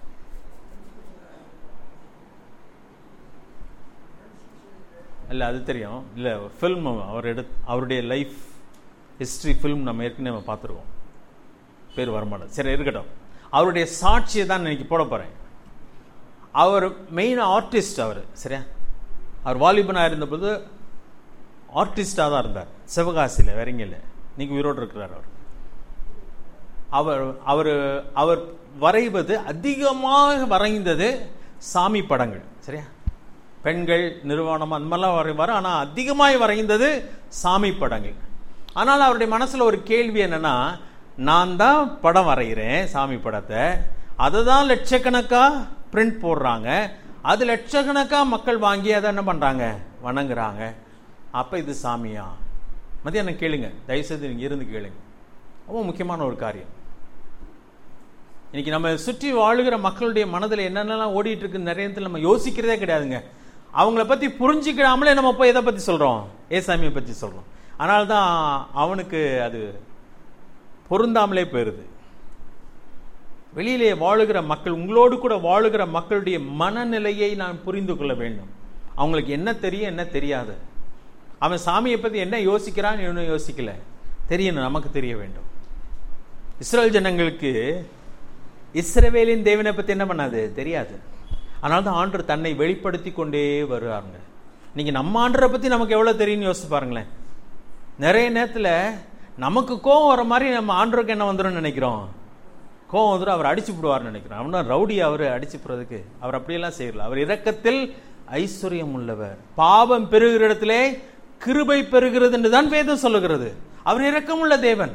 இல்லை, அது தெரியும். இல்லை, ஃபில்ம் அவர் எடுத்து அவருடைய லைஃப் ஹிஸ்ட்ரி ஃபில்ம் நம்ம ஏற்கனவே பார்த்துருக்கோம், பேர் வரமாட்டேன். சரி, இருக்கட்டும். அவருடைய சாட்சியை தான் இன்னைக்கு போட போறேன். அவர் மெயின் ஆர்டிஸ்ட். அவர் சரியா, அவர் வாலிபனாக இருந்தபோது ஆர்டிஸ்டாக தான் இருந்தார், சிவகாசியில், வேற எங்கே இல்லை. இன்னைக்கு உயிரோடு இருக்கிறார் அவர். அவர் அவர் அவர் வரைவது, அதிகமாக வரைந்தது சாமி படங்கள். சரியா, பெண்கள் நிர்வாணம் அந்த மாதிரிலாம் வரைவார். ஆனால் அதிகமாக வரைந்தது சாமி படங்கள். ஆனால் அவருடைய மனசில் ஒரு கேள்வி என்னன்னா, நான் தான் படம் வரைகிறேன், சாமி படத்தை, அதை தான் லட்சக்கணக்காக பிரிண்ட் போடுறாங்க, அது லட்சக்கணக்கா மக்கள் வாங்கி அதை என்ன பண்றாங்க? வணங்குறாங்க. அப்ப இது சாமியா? மதியானம் கேளுங்க, தயவுசெய்து நீங்க இருந்து கேளுங்க. ரொம்ப முக்கியமான ஒரு காரியம். இன்னைக்கு நம்ம சுற்றி வாழுகிற மக்களுடைய மனதில் என்னென்னலாம் ஓடிட்டு இருக்கு நிறைய நம்ம யோசிக்கிறதே கிடையாதுங்க. அவங்கள பத்தி புரிஞ்சுக்கிடாமலே நம்ம போய் எதை பத்தி சொல்றோம்? ஏசாமியை பத்தி சொல்றோம். அதனால்தான் அவனுக்கு அது பொருந்தாமலே போயிருது. வெளியிலே வாழுகிற மக்கள், உங்களோடு கூட வாழுகிற மக்களுடைய மனநிலையை நான் புரிந்து கொள்ள வேண்டும். அவங்களுக்கு என்ன தெரியும், என்ன தெரியாது, அவன் சாமியை பத்தி என்ன யோசிக்கிறான், என்ன யோசிக்கல, தெரியணும், நமக்கு தெரிய வேண்டும். இஸ்ரவேல் ஜனங்களுக்கு இஸ்ரவேலின் தேவனை பத்தி என்ன பண்ணாது? தெரியாது. அதனால தான் ஆண்டவர் தன்னை வெளிப்படுத்தி கொண்டே வருவாங்க. நீங்க நம்ம ஆண்டரை பத்தி நமக்கு எவ்வளவு தெரியும்னு யோசிச்சு பாருங்களேன். நிறைய நேரத்தில் நமக்கு கோவம் வர மாதிரி நம்ம ஆண்டவருக்கு என்ன வந்துடும் நினைக்கிறோம்? கோவம் வந்துடும், அவர் அடிச்சு விடுவார்னு நினைக்கிறோம். அவனா ரவுடி, அவர் அடிச்சு போறதுக்கு. அவர் அப்படியெல்லாம் செய்யல. அவர் இரக்கத்தில் ஐஸ்வர்யம் உள்ளவர், பாவம் பெருகிற இடத்திலே கிருபை பெறுகிறது என்று தான் வேதம் சொல்லுகிறது. அவர் இரக்கமுள்ள தேவன்.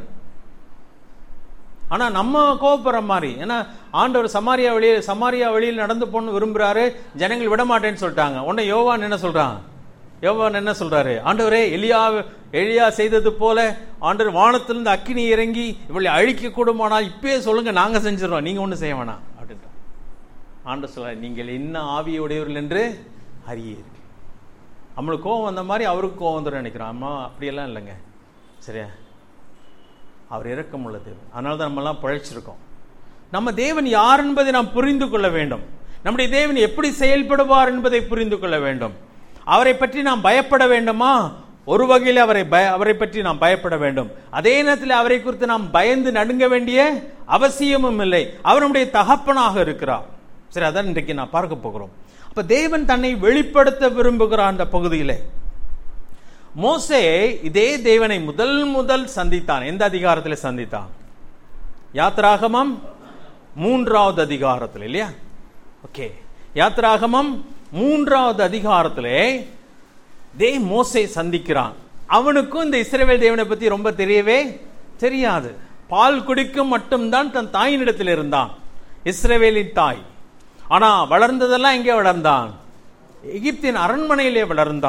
ஆனா நம்ம கோபப்படுற மாதிரி, ஏன்னா ஆண்டவர் சமாரியா வழியில் சமாரியா வழியில் நடந்து போன்னு விரும்புறாரு, ஜனங்கள் விட மாட்டேன்னு சொல்லிட்டாங்க. உடனே யோவான் என்ன சொல்றான்? யோவான் என்ன சொல்றாரு? ஆண்டவரே, எலியா எலியா செய்தது போல ஆண்டவர் வானத்திலிருந்து அக்கினி இறங்கி இவளை அழிக்க கூடுமானால் இப்பயே சொல்லுங்க, நாங்க செஞ்சிடறோம், நீங்க ஒண்ணு செய்ய வேணாம் அப்படின்ட்டு. ஆண்டவர் சொல்ற, நீங்கள் என்ன ஆவியுடையவர்கள் என்று அறியீர்கள். நம்மளுக்கு கோவம் வந்த மாதிரி அவருக்கு கோவம் வந்துடும் நினைக்கிறோம். அம்மா அப்படியெல்லாம் இல்லைங்க. சரியா, அவர் இரக்கம் உள்ள தேவன். அதனால தான் நம்ம எல்லாம் பழைச்சிருக்கோம். நம்ம தேவன் யார் என்பதை நாம் புரிந்து கொள்ள வேண்டும். நம்முடைய தேவன் எப்படி செயல்படுவார் என்பதை புரிந்து கொள்ள வேண்டும். அவரை பற்றி நாம் பயப்பட வேண்டுமா? ஒரு வகையில் அவரை அவரை பற்றி நாம் பயப்பட வேண்டும். அதே நேரத்தில் அவரை குறித்து நாம் பயந்து நடுங்க வேண்டிய அவசியமும் இல்லை. அவர் நம்முடைய தகப்பனாக இருக்கிறார். சரி, அதான் இன்றைக்கு நான் பார்க்க போகிறோம். அப்ப தேவன் தன்னை வெளிப்படுத்த விரும்புகிறார். அந்த பகுதியிலே மோசே இதே தேவனை முதல் முதல் சந்தித்தான். எந்த அதிகாரத்தில் சந்தித்தான்? யாத்ராகமம் மூன்றாவது அதிகாரத்தில், இல்லையா? ஓகே, யாத்ராகமம் மூன்றாவது அதிகாரத்திலே தே மோசே சந்திக்கிறான். அவனுக்கும் இந்த இஸ்ரவேல் தேவனை பத்தி ரொம்ப தெரியவே தெரியாது. பால் குடிக்கும் மட்டும்தான் தன் தாயினிடத்தில் இருந்தான், இஸ்ரவேலின் தாய். ஆனா வளர்ந்ததெல்லாம் எங்கே வளர்ந்தான்? எகிப்தின் அரண்மனையிலே வளர்ந்தான்.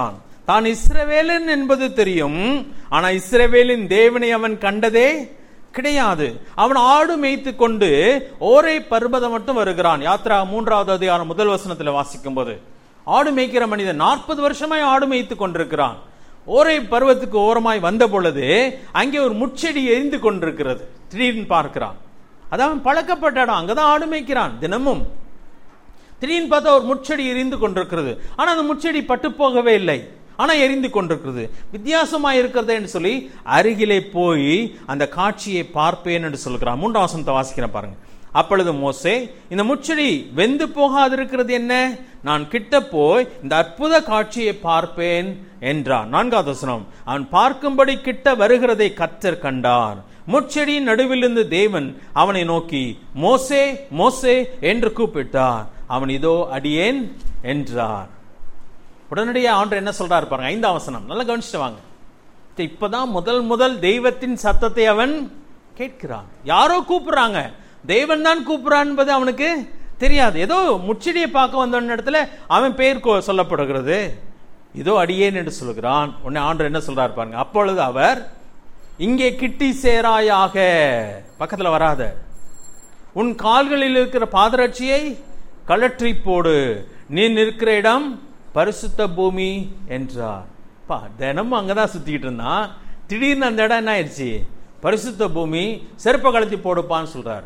தான் இஸ்ரவேலன் என்பது தெரியும், ஆனா இஸ்ரவேலின் தேவனை அவன் கண்டதே கிடையாது. அவன் ஆடு மேய்த்து கொண்டு ஓரே பர்வதம் மட்டும் வருகிறான். யாத்ரா மூன்றாவது அதிகாரம் முதல் வசனத்தில் வாசிக்கும் போது, ஆடு மேய்க்கிற மனிதன் நாற்பது வருஷமாய் ஆடு மேய்த்து கொண்டிருக்கிறான். ஓரே பர்வத்துக்கு ஓரமாய் வந்த பொழுது அங்கே ஒரு முட்செடி எரிந்து கொண்டிருக்கிறது. திடீர்னு பார்க்கிறான். அதான் பழக்கப்பட்ட இடம், அங்கதான் ஆடு மேய்க்கிறான் தினமும். திடீர்னு பார்த்தா ஒரு முட்செடி எரிந்து கொண்டிருக்கிறது. ஆனா அந்த முட்செடி பட்டு போகவே இல்லை, ஆனா எரிந்து கொண்டிருக்கிறது. வித்தியாசமா இருக்கிறது என்று சொல்லி அருகிலே போய் அந்த காட்சியை பார்ப்பேன் என்று சொல்கிறான். மூன்றாம் வசனத்தை வாசிக்கிறேன் பாருங்க. அப்பொழுது மோசே, இந்த முட்செடி வெந்து போகாதிருக்கிறது என்ன? நான் கிட்ட போய் இந்த அற்புத காட்சியை பார்ப்பேன் என்றான். நான்காவது வசனம், அவன் பார்க்கும்படி கிட்ட வருகிறதை கர்த்தர் கண்டார். முட்செடியின் நடுவிலிருந்து தேவன் அவனை நோக்கி மோசே மோசே என்று கூப்பிட்டார். அவன் இதோ அடியேன் என்றார். உடனடியாக ஆண்டவர் என்ன சொல்றாரு பாருங்க, ஐந்தாம் வசனம் நல்லா கவனிச்சுட்டு வாங்க. இப்பதான் முதல் முதல் தெய்வத்தின் சத்தத்தை அவன் கேட்கிறான். யாரோ கூப்பிடுறாங்க, தேவன் தான் கூப்பிடுறான் என்பது அவனுக்கு தெரியாது. ஏதோ முச்செடியை பார்க்க வந்த இடத்துல அவன் பெயர் சொல்லப்படுகிறது. இதோ அடியேன் என்று சொல்கிறான். உடனே ஆண்டவர் என்ன சொல்றாரு பாருங்க. அப்பொழுது அவர், இங்கே கிட்டி சேராயாக, பக்கத்துல வராத, உன் கால்களில் இருக்கிற பாதரட்சியை கழற்றி போடு, நீ நிற்கிற இடம் பரிசுத்த பூமி என்றார். பா, தினமும் அங்கதான் சுத்திக்கிட்டு இருந்தான். திடீர்னு அந்த இடம் என்ன ஆயிடுச்சு? பரிசுத்த பூமி. செருப்ப கழட்டி போடுப்பான்னு சொல்றாரு.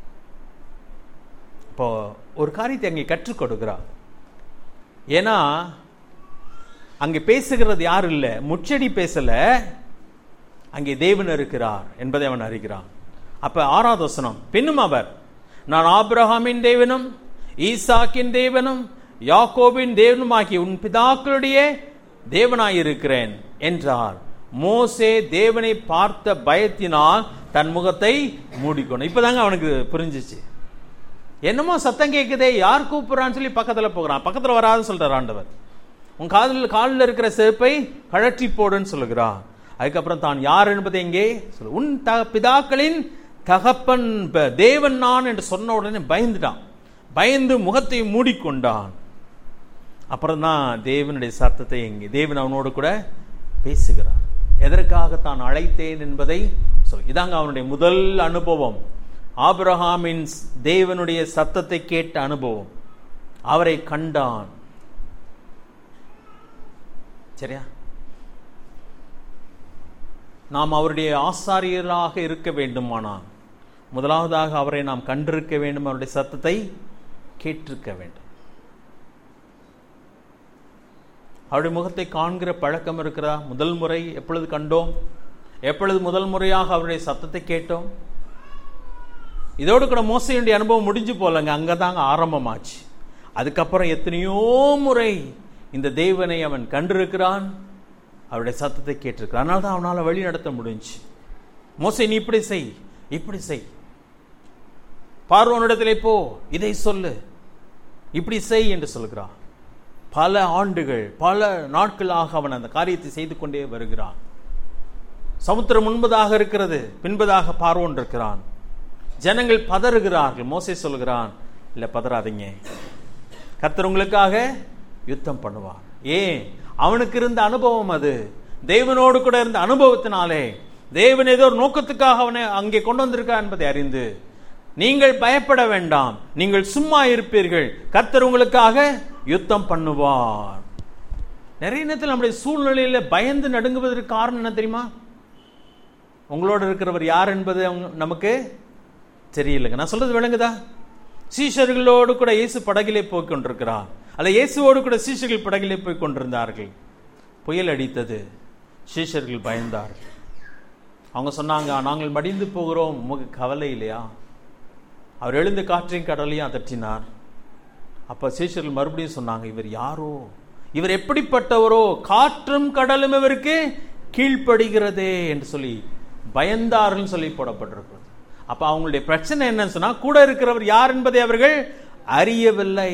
இப்போ ஒரு காரியத்தை அங்கே கற்றுக் கொடுக்கிறார். ஏன்னா அங்கே பேசுகிறது யார் இல்லை, முச்செடி பேசல, அங்கே தேவன் இருக்கிறார் என்பதை அவன் அறிகிறான். அப்ப ஆறாவது வசனம், பின்னும் அவர், நான் ஆபிரகாமின் தேவனும் ஈசாக்கின் தேவனும் யாக்கோபின் தேவனுமாகி உன் பிதாக்களுடைய தேவனாயிருக்கிறேன் என்றார். மோசே தேவனை பார்த்த பயத்தினால் தன் முகத்தை மூடிக்கொண்டான். இப்பதாங்க அவனுக்கு புரிஞ்சிச்சு. என்னமோ சத்தம் கேட்குதே, யார் கூப்பிடுறான்னு சொல்லி பக்கத்துல போகிறான். பக்கத்துல வராதுன்னு சொல்றார் ஆண்டவர். உன் காதில் காலில் இருக்கிற செருப்பை கழற்றி போடுன்னு சொல்லுகிறான். அதுக்கப்புறம் தான் யார் என்பதை எங்கே சொல்லு, உன் த பிதாக்களின் தகப்பன் தேவன் நான் என்று சொன்ன உடனே பயந்துட்டான். பயந்து முகத்தை மூடிக்கொண்டான். அப்புறம் தான் தேவனுடைய சத்தத்தை எங்கே, தேவன் அவனோடு கூட பேசுகிறார். எதற்காக தான் அழைத்தேன் என்பதை சொல். இதாங்க அவனுடைய முதல் அனுபவம். ஆபிரகாமின் தேவனுடைய சத்தத்தை கேட்ட அனுபவம். அவரை கண்டான். சரியா? நாம் அவருடைய ஆசாரியராக இருக்க வேண்டுமானால் முதலாவதாக அவரை நாம் கண்டிருக்க வேண்டும், அவருடைய சத்தத்தை கேட்டிருக்க வேண்டும். அவருடைய முகத்தை காண்கிற பழக்கம் இருக்கிறதா? முதல் முறை எப்பொழுது கண்டோம்? எப்பொழுது முதல் முறையாக அவருடைய சத்தத்தை கேட்டோம்? இதோடு கூட மோசையுடைய அனுபவம் முடிஞ்சு போலங்க, அங்கதாங்க ஆரம்பமாச்சு. அதுக்கப்புறம் எத்தனையோ முறை இந்த தேவனை அவன் கண்டிருக்கிறான், அவருடைய சத்தத்தை கேட்டிருக்கிறான். அதனால தான் அவனால் வழி நடத்த முடிஞ்சு. மோசே, நீ இப்படி செய், இப்படி செய், பார்வோனிடத்திலே போ, இதை சொல்லு, இப்படி செய் என்று சொல்கிறான். பல ஆண்டுகள் பல நாட்களாக அவன் அந்த காரியத்தை செய்து கொண்டே வருகிறான். சமுத்திரம் முன்பதாக இருக்கிறது, பின்பதாக பார்வோன் இருக்கிறான். ஜனங்கள் பதறுகிறார்கள். மோசே சொல்கிறான், இல்ல பதறாதீங்க, கர்த்தர் உங்களுக்காக யுத்தம் பண்ணுவார். ஏன்? அவனுக்கு இருந்த அனுபவம் அது. தேவனோடு கூட இருந்த அனுபவத்தினாலே தேவன் ஏதோ ஒரு நோக்கத்துக்காக அவனை அங்கே கொண்டு வந்திருக்கார் என்பதை அறிந்து, நீங்கள் பயப்பட வேண்டாம், நீங்கள் சும்மா இருப்பீர்கள், கர்த்தர் உங்களுக்காக யுத்தம் பண்ணுவார். நிறைய நேரத்தில் நம்முடைய சூழ்நிலையில பயந்து நடுங்குவதற்கு காரணம் என்ன தெரியுமா? உங்களோட இருக்கிறவர் யார் என்பது நமக்கு தெரியலங்க. நான் சொல்றது விளங்குதா? சீஷர்களோடு கூட இயேசு படகிலே போய் கொண்டிருக்கிறார், அல்ல இயேசுவோடு கூட சீஷர்கள் படகிலே போய் கொண்டிருந்தார்கள். புயல் அடித்தது, சீஷர்கள் பயந்தார்கள். அவங்க சொன்னாங்க, நாங்கள் மடிந்து போகிறோம், உமக்கு கவலை இல்லையா? அவர் எழுந்து காற்றையும் கடலையும் அதட்டினார். அப்ப சீஷர்கள் மறுபடியும் சொன்னாங்க, இவர் யாரோ, இவர் எப்படிப்பட்டவரோ, காற்றும் கடலும் இவருக்கு கீழ்ப்படுகிறதே என்று சொல்லி பயந்தார்கள் சொல்லி போடப்பட்டிருக்கிறது. அப்ப அவங்களுடைய பிரச்சனை என்னன்னு சொன்னா, கூட இருக்கிறவர் யார் என்பதை அவர்கள் அறியவில்லை.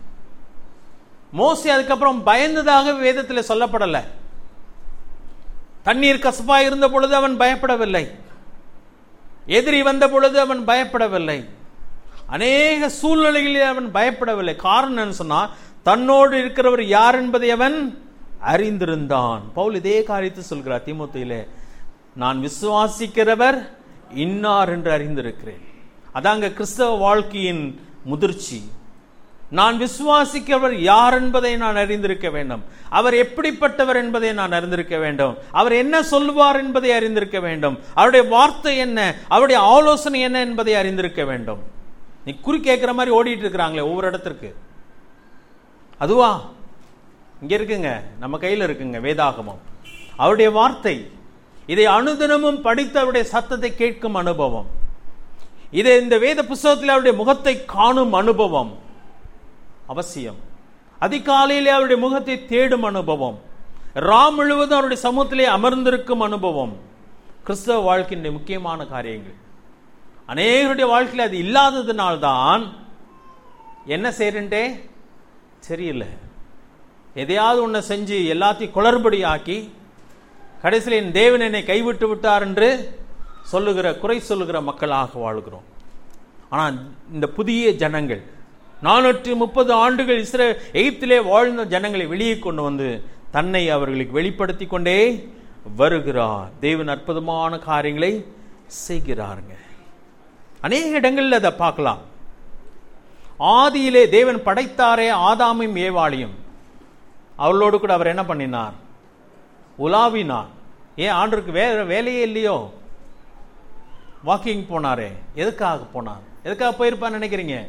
மோசே அதுக்கப்புறம் பயந்ததாக வேதத்தில் சொல்லப்படல. தண்ணீர் கசப்பா இருந்த பொழுது அவன் பயப்படவில்லை, எதிரி வந்த பொழுது அவன் பயப்படவில்லை, அநேக சூழ்நிலைகளில் அவன் பயப்படவில்லை. காரணம் என்ன சொன்னா, தன்னோடு இருக்கிறவர் யார் என்பதை அவன் அறிந்திருந்தான். பவுல் இதே காரியத்தை சொல்கிறார் தீமோத்தேயுவிலே, நான் விசுவாசிக்கிறவர் இன்னார் என்று அறிந்திருக்கிறேன். அதாங்க கிறிஸ்தவ வாழ்க்கையின் முதிர்ச்சி. நான் விசுவாசிக்கிறவர் யார் என்பதை நான் அறிந்திருக்க வேண்டும். அவர் எப்படிப்பட்டவர் என்பதை நான் அறிந்திருக்க வேண்டும். அவர் என்ன சொல்லுவார் என்பதை அறிந்திருக்க வேண்டும். அவருடைய வார்த்தை என்ன, அவருடைய ஆலோசனை என்ன என்பதை அறிந்திருக்க வேண்டும். நீ குறி கேட்கிற மாதிரி ஓடிட்டு இருக்கிறாங்களே ஒவ்வொரு இடத்திற்கு, அதுவா? இங்க இருக்குங்க, நம்ம கையில் இருக்குங்க வேதாகமம், அவருடைய வார்த்தை. இதை அனுதினமும் படித்து அவருடைய சத்தத்தை கேட்கும் அனுபவம், இதை இந்த வேத புத்தகத்தில் அவருடைய முகத்தை காணும் அனுபவம் அவசியம். அதிகாலையிலே அவருடைய முகத்தை தேடும் அனுபவம், ரா முழுவதும் அவருடைய சமூகத்திலே அமர்ந்திருக்கும் அனுபவம் கிறிஸ்தவ வாழ்க்கையினுடைய முக்கியமான காரியங்கள். அநேகருடைய வாழ்க்கையில் அது இல்லாததுனால்தான் என்ன செய்யறே சரியில்லை, எதையாவது ஒன்றை செஞ்சு எல்லாத்தையும் குளறுபடி ஆக்கி கடைசியில் என் தேவன் என்னை கைவிட்டு விட்டார் என்று சொல்லுகிற, குறை சொல்லுகிற மக்களாக வாழ்கிறோம். ஆனால் இந்த புதிய ஜனங்கள், நானூற்றி முப்பது ஆண்டுகள் இஸ்ரே எகிப்திலே வாழ்ந்த ஜனங்களை வெளியே கொண்டு வந்து தன்னை அவர்களுக்கு வெளிப்படுத்தி கொண்டே வருகிறார். தேவன் அற்புதமான காரியங்களை செய்கிறாருங்க. அநேக இடங்களில் அதை பார்க்கலாம். ஆதியிலே தேவன் படைத்தாரே ஆதாமையும் ஏவாளையும், அவளோடு கூட அவர் என்ன பண்ணினார்? உலாவினார். ஏன் ஆண்டருக்கு வேற வேலையே இல்லையோ? வாக்கிங் போனாரே, எதுக்காக போனார்? எதுக்காக போயிருப்பான்னு நினைக்கிறீங்க?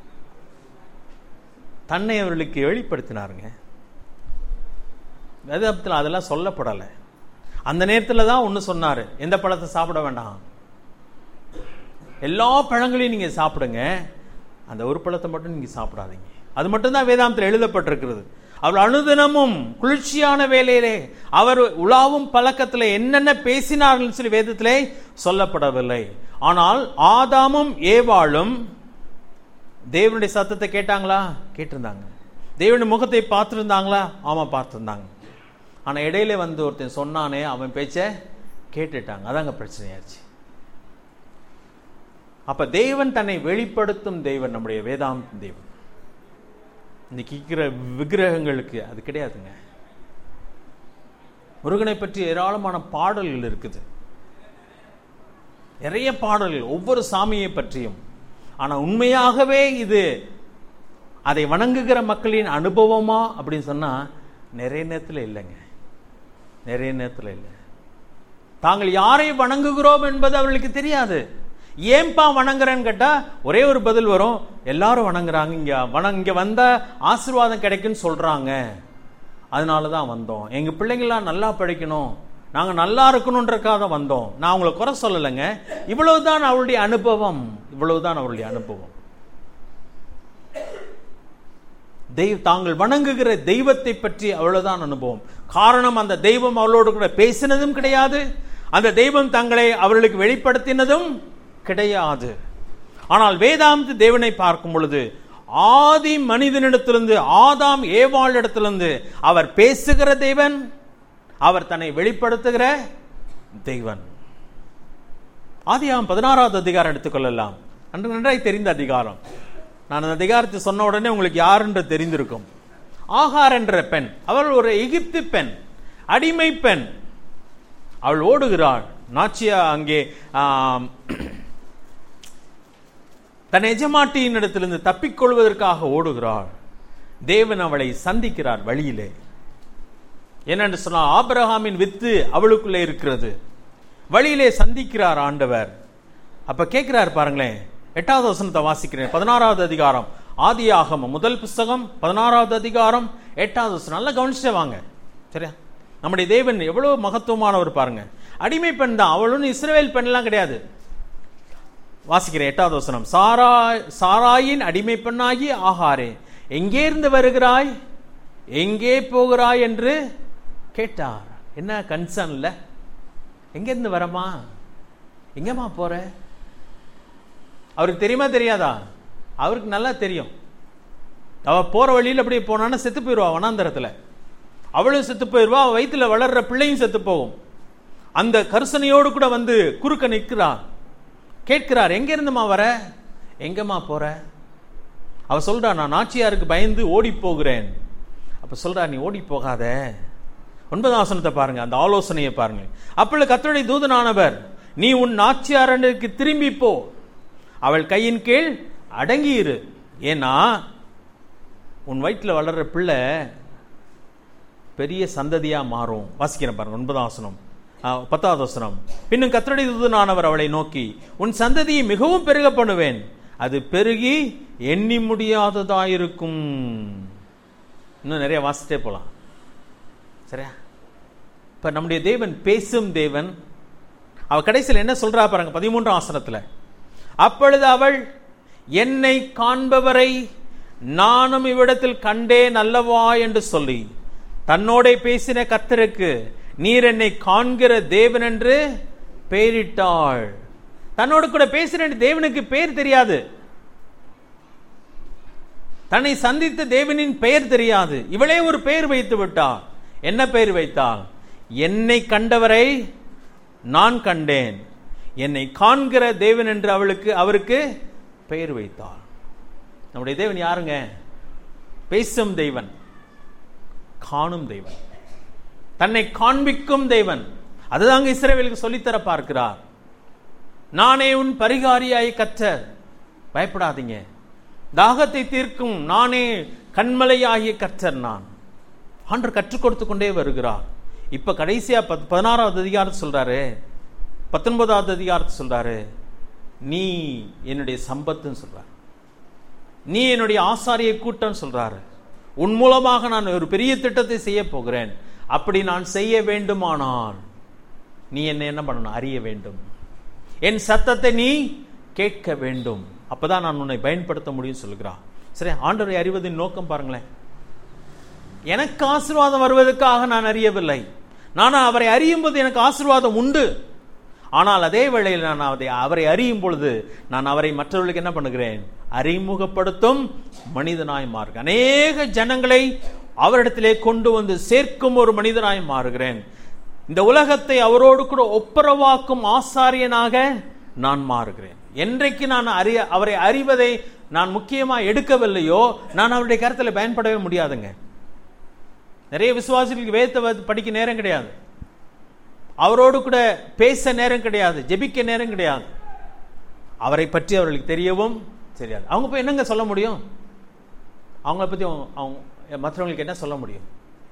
தன்னை அவர்களுக்கு வெளிப்படுத்தினாருங்க. வேதத்தில் அதெல்லாம் சொல்லப்படலை. அந்த நேரத்தில் தான் ஒன்று சொன்னார், எந்த பழத்தை சாப்பிட வேண்டாம், எல்லா பழங்களையும் நீங்க சாப்பிடுங்க, அந்த ஒரு பழத்தை மட்டும் நீங்க சாப்பிடாதீங்க. அது மட்டும்தான் வேதாந்தத்தில் எழுதப்பட்டிருக்கிறது. அவர் அனுதினமும் குளிர்ச்சியான வேலையிலே அவர் உலாவும் பழக்கத்தில் என்னென்ன பேசினார்கள் சொல்லி வேதத்திலே சொல்லப்படவில்லை. ஆனால் ஆதாமும் ஏவாளும் தேவனுடைய சத்தத்தை கேட்டாங்களா? கேட்டிருந்தாங்க. தேவனுடைய முகத்தை பார்த்திருந்தாங்களா? ஆமா பார்த்திருந்தாங்க. ஆனா இடையில வந்து ஒருத்தன் சொன்னானே, அவன் பேச்ச கேட்டுட்டாங்க. அதாங்க பிரச்சனையாச்சு. அப்ப தேவன் தன்னை வெளிப்படுத்தும் தேவன் நம்முடைய வேதாந்த தேவன். இன்னைக்கு இருக்கிற விக்கிரகங்களுக்கு அது கிடையாதுங்க. முருகனை பற்றி ஏராளமான பாடல்கள் இருக்குது, நிறைய பாடல்கள் ஒவ்வொரு சாமியை பற்றியும். ஆனா உண்மையாகவே இது அதை வணங்குகிற மக்களின் அனுபவமா அப்படின்னு சொன்னா நிறைய நேரத்தில் இல்லைங்க. நிறைய நேரத்தில் இல்லை. தாங்கள் யாரை வணங்குகிறோம் என்பது அவர்களுக்கு தெரியாது. ஏன்பா வணங்குறேன்னு கேட்டா ஒரே ஒரு பதில் வரும், எல்லாரும் வணங்குறாங்க, இங்க வணங்க இங்க வந்தா ஆசீர்வாதம் கிடைக்குன்னு சொல்றாங்க, அதனாலதான் வந்தோம், எங்க பிள்ளைங்களாம் நல்லா படிக்கணும், நாங்க நல்லா இருக்கணும்ன்றக்காக வந்தோம். நான் உங்களை குறை சொல்லலைங்க. இவ்வளவுதான் அவருடைய அனுபவம், இவ்வளவுதான் அவருடைய அனுபவம். தெய்வ தாங்கள் வணங்குகிற தெய்வத்தை பற்றி அவ்வளவுதான் அனுபவம். காரணம், அந்த தெய்வம் அவளோடு கூட பேசினதும் கிடையாது, அந்த தெய்வம் தங்களை அவர்களுக்கு வெளிப்படுத்தினதும் கிடையாது. ஆனால் வேதாந்த தேவனை பார்க்கும் பொழுது ஆதி மனிதனிடத்திலிருந்து, ஆதாம் ஏவாள் இடத்திலிருந்து அவர் பேசுகிற தேவன், அவர் தன்னை வெளிப்படுத்துகிற தேவன். ஆதியாகமம் பதினாறாவது அதிகாரம் எடுத்துக்கொள்ளலாம். அன்று நன்றாய் தெரிந்த அதிகாரம். நான் அந்த அதிகாரத்தை சொன்ன உடனே உங்களுக்கு யார் என்று தெரிந்திருக்கும். ஆகார் என்ற பெண், அவள் ஒரு எகிப்து பெண், அடிமை பெண். அவள் ஓடுகிறாள். நாச்சியா அங்கே தன் எஜமாட்டியின் இடத்திலிருந்து தப்பிக்கொள்வதற்காக ஓடுகிறாள். தேவன் அவளை சந்திக்கிறார் வழியிலே. என்னென்று சொன்னால், ஆபிரகாமின் வித்து அவளுக்குள்ளே இருக்கிறது. வழியிலே சந்திக்கிறார் ஆண்டவர். அப்ப கேட்கிறார் பாருங்களேன். எட்டாவது வசனத்தை வாசிக்கிறேன். பதினாறாவது அதிகாரம், ஆதியாகமம் முதல் புஸ்தகம் பதினாறாவது அதிகாரம் எட்டாவது வசனம். நல்லா கவனிச்சே வாங்க, சரியா? நம்முடைய தேவன் எவ்வளவு மகத்துவமானவர் பாருங்க. அடிமை பெண் தான், அவளும் இஸ்ரவேல் பெண் எல்லாம் கிடையாது. வாசிக்கிறேன் எட்டாவது வசனம். சாரா சாராயின் அடிமை பெண்ணாகி ஆகாரே, எங்கே இருந்து வருகிறாய், எங்கே போகிறாய் என்று கேட்டார். என்ன கன்சர்ன் இல்ல? எங்க இருந்து வரமா, எங்கம்மா போற? அவருக்கு தெரியுமா தெரியாதா? அவருக்கு நல்லா தெரியும். அவ போற வழியில் அப்படியே போனான்னா செத்து போயிடுவா வனாந்தரத்துல. அவளும் செத்து போயிடுவா, வயிற்றுல வளர்ற பிள்ளையும் செத்து போகும். அந்த கருசனையோடு கூட வந்து குறுக்க நிற்கிறார். கேட்கிறார், எங்க இருந்துமா வர, எங்கம்மா போற? அவ சொல்றா, நான் நாச்சியாருக்கு பயந்து ஓடி போகிறேன். அப்ப சொல்றா, நீ ஓடி போகாத, ஒன்பதாம் வசனத்தை பாருங்க, அந்த ஆலோசனையை பாருங்க. அப்பொழுது கர்த்தருடைய தூதனானவர், நீ உன் நாச்சியாரனுக்கு திரும்பி போ, அவள் கையின் கீழ் அடங்கியிரு, ஏன்னா உன் வயிற்றில் வளர்ற பிள்ளை பெரிய சந்ததியா மாறும். வாசிக்கிறேன் பாருங்க, ஒன்பதாம் வசனம், பத்தாவது வசனம். பின்னும் கர்த்தருடைய தூதனானவர் அவளை நோக்கி, உன் சந்ததியை மிகவும் பெருக பண்ணுவேன், அது பெருகி எண்ணி முடியாததாயிருக்கும். இன்னும் நிறைய வாசிட்டே போலாம். சரியா? இப்ப நம்முடைய தேவன் பேசும் தேவன். அவ கடைசியில் என்ன சொல்றா பாருங்க, பதிமூன்றாம் ஆசனத்துல, அப்பொழுது அவள், என்னை காண்பவரை நானும் இவ்விடத்தில் கண்டேன் அல்லவா என்று சொல்லி தன்னோட பேசின கர்த்தருக்கு, நீர் என்னை காண்கிற தேவன் என்று பெயரிட்டாள். தன்னோடு கூட பேசின தேவனுக்கு பெயர் தெரியாது, தன்னை சந்தித்த தேவனின் பெயர் தெரியாது. இவளே ஒரு பெயர் வைத்து விட்டாள். என்ன பெயர் வைத்தாள்? என்னை கண்டவரை நான் கண்டேன், என்னை காண்கிற தேவன் என்று அவளுக்கு அவருக்கு பெயர் வைத்தாள். நம்முடைய தேவன் யாருங்க? பேசும் தேவன், காணும் தேவன், தன்னை காண்பிக்கும் தேவன். அதுதாங்க இஸ்ரவேலுக்கு சொல்லித்தர பார்க்கிறார். நானே உன் பரிகாரியாய் கர்த்தர், பயப்படாதீங்க, தாகத்தை தீர்க்கும் நானே கண்மலையாகிய கர்த்தர் நான். ஆண்டவர் கற்றுக் கொடுத்து கொண்டே வருகிறார். இப்ப கடைசியா பதினாறாவது அதிகாரத்தை சொல்றாரு, பத்தொன்பதாவது அதிகாரத்தை சொல்றாரு, நீ என்னுடைய சம்பத்துன்னு சொல்றாரு, நீ என்னுடைய ஆசாரிய கூட்டம் சொல்றாரு. உன் மூலமாக நான் ஒரு பெரிய திட்டத்தை செய்ய போகிறேன். அப்படி நான் செய்ய வேண்டுமானால் நீ என்னை என்ன பண்ணணும்? அறிய வேண்டும். என் சத்தத்தை நீ கேட்க வேண்டும். அப்பதான் நான் உன்னை பயன்படுத்த முடியும் சொல்லுகிறான். சரி, ஆண்டவரை அறிவதின் நோக்கம் பாருங்களேன். எனக்கு ஆசீர்வாதம் வருவதற்காக நான் அறியவில்லை. நான் அவரை அறியும் போது எனக்கு ஆசீர்வாதம் உண்டு. ஆனால் அதே வேளையில் நான் அவரை அவரை அறியும் பொழுது நான் அவரை மற்றவர்களுக்கு என்ன பண்ணுகிறேன்? அறிமுகப்படுத்தும் மனிதனாய் மாறுகிறேன். அநேக ஜனங்களை அவரிடத்திலே கொண்டு வந்து சேர்க்கும் ஒரு மனிதனாய் மாறுகிறேன். இந்த உலகத்தை அவரோடு கூட ஒப்புரவாக்கும் ஆசாரியனாக நான் மாறுகிறேன். என்றைக்கு நான் அறிய அவரை அறிவதை நான் முக்கியமா எடுக்கவில்லையோ, நான் அவருடைய கருத்தில் பயன்படவே முடியாதுங்க. நிறைய விசுவாசிகளுக்கு வேதத்தை படிக்க நேரம் கிடையாது, அவரோடு கூட பேச நேரம் கிடையாது, ஜெபிக்க நேரம் கிடையாது, அவரை பற்றி அவர்களுக்கு தெரியவும் தெரியாது. அவங்க போய் என்னங்க சொல்ல முடியும்? அவங்கள பத்தி அவங்க மற்றவங்களுக்கு என்ன சொல்ல முடியும்?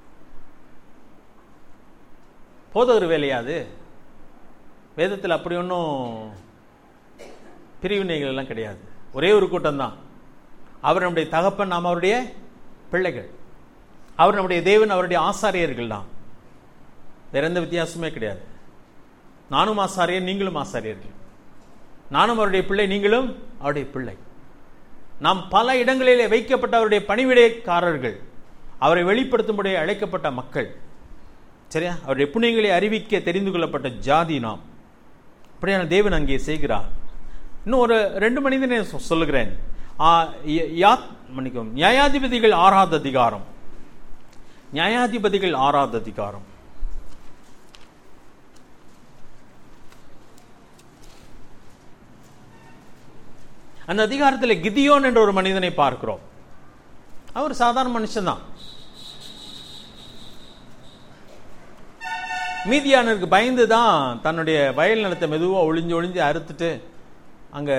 போதகர் வேலையாது. வேதத்தில் அப்படி ஒன்றும் பிரிவினைகள் எல்லாம் கிடையாது. ஒரே ஒரு கூட்டம் தான். அவர் நம்முடைய தகப்பன், நாம் அவருடைய பிள்ளைகள். அவர் நம்முடைய தேவன், அவருடைய ஆசாரியர்கள் தான். வேற எந்த வித்தியாசமே கிடையாது. நானும் ஆசாரியர், நீங்களும் ஆசாரியர்கள். நானும் அவருடைய பிள்ளை, நீங்களும் அவருடைய பிள்ளை. நாம் பல இடங்களிலே வைக்கப்பட்ட அவருடைய பணிவிடைக்காரர்கள், அவரை வெளிப்படுத்தும்படி அழைக்கப்பட்ட மக்கள். சரியா? அவருடைய புண்ணியங்களை அறிவிக்க தெரிந்து கொள்ளப்பட்ட ஜாதி நாம். அப்படியான தேவன் அங்கே செய்கிறார். இன்னும் ஒரு ரெண்டு மனிதனை சொல்லுகிறேன். மன்னிக்கும், நியாயாதிபதிகள் ஆறாவது அதிகாரம். நியாயாதிபதிகள் ஆறாவது அதிகாரம். அந்த அதிகாரத்தில் கிதியோன் என்ற ஒரு மனிதனை பார்க்கிறோம். அவர் சாதாரண மனுஷன் தான். மீதியானருக்கு பயந்து தான் தன்னுடைய வயல் நிலத்தை மெதுவாக ஒளிஞ்சு ஒளிஞ்சு அறுத்துட்டு அங்க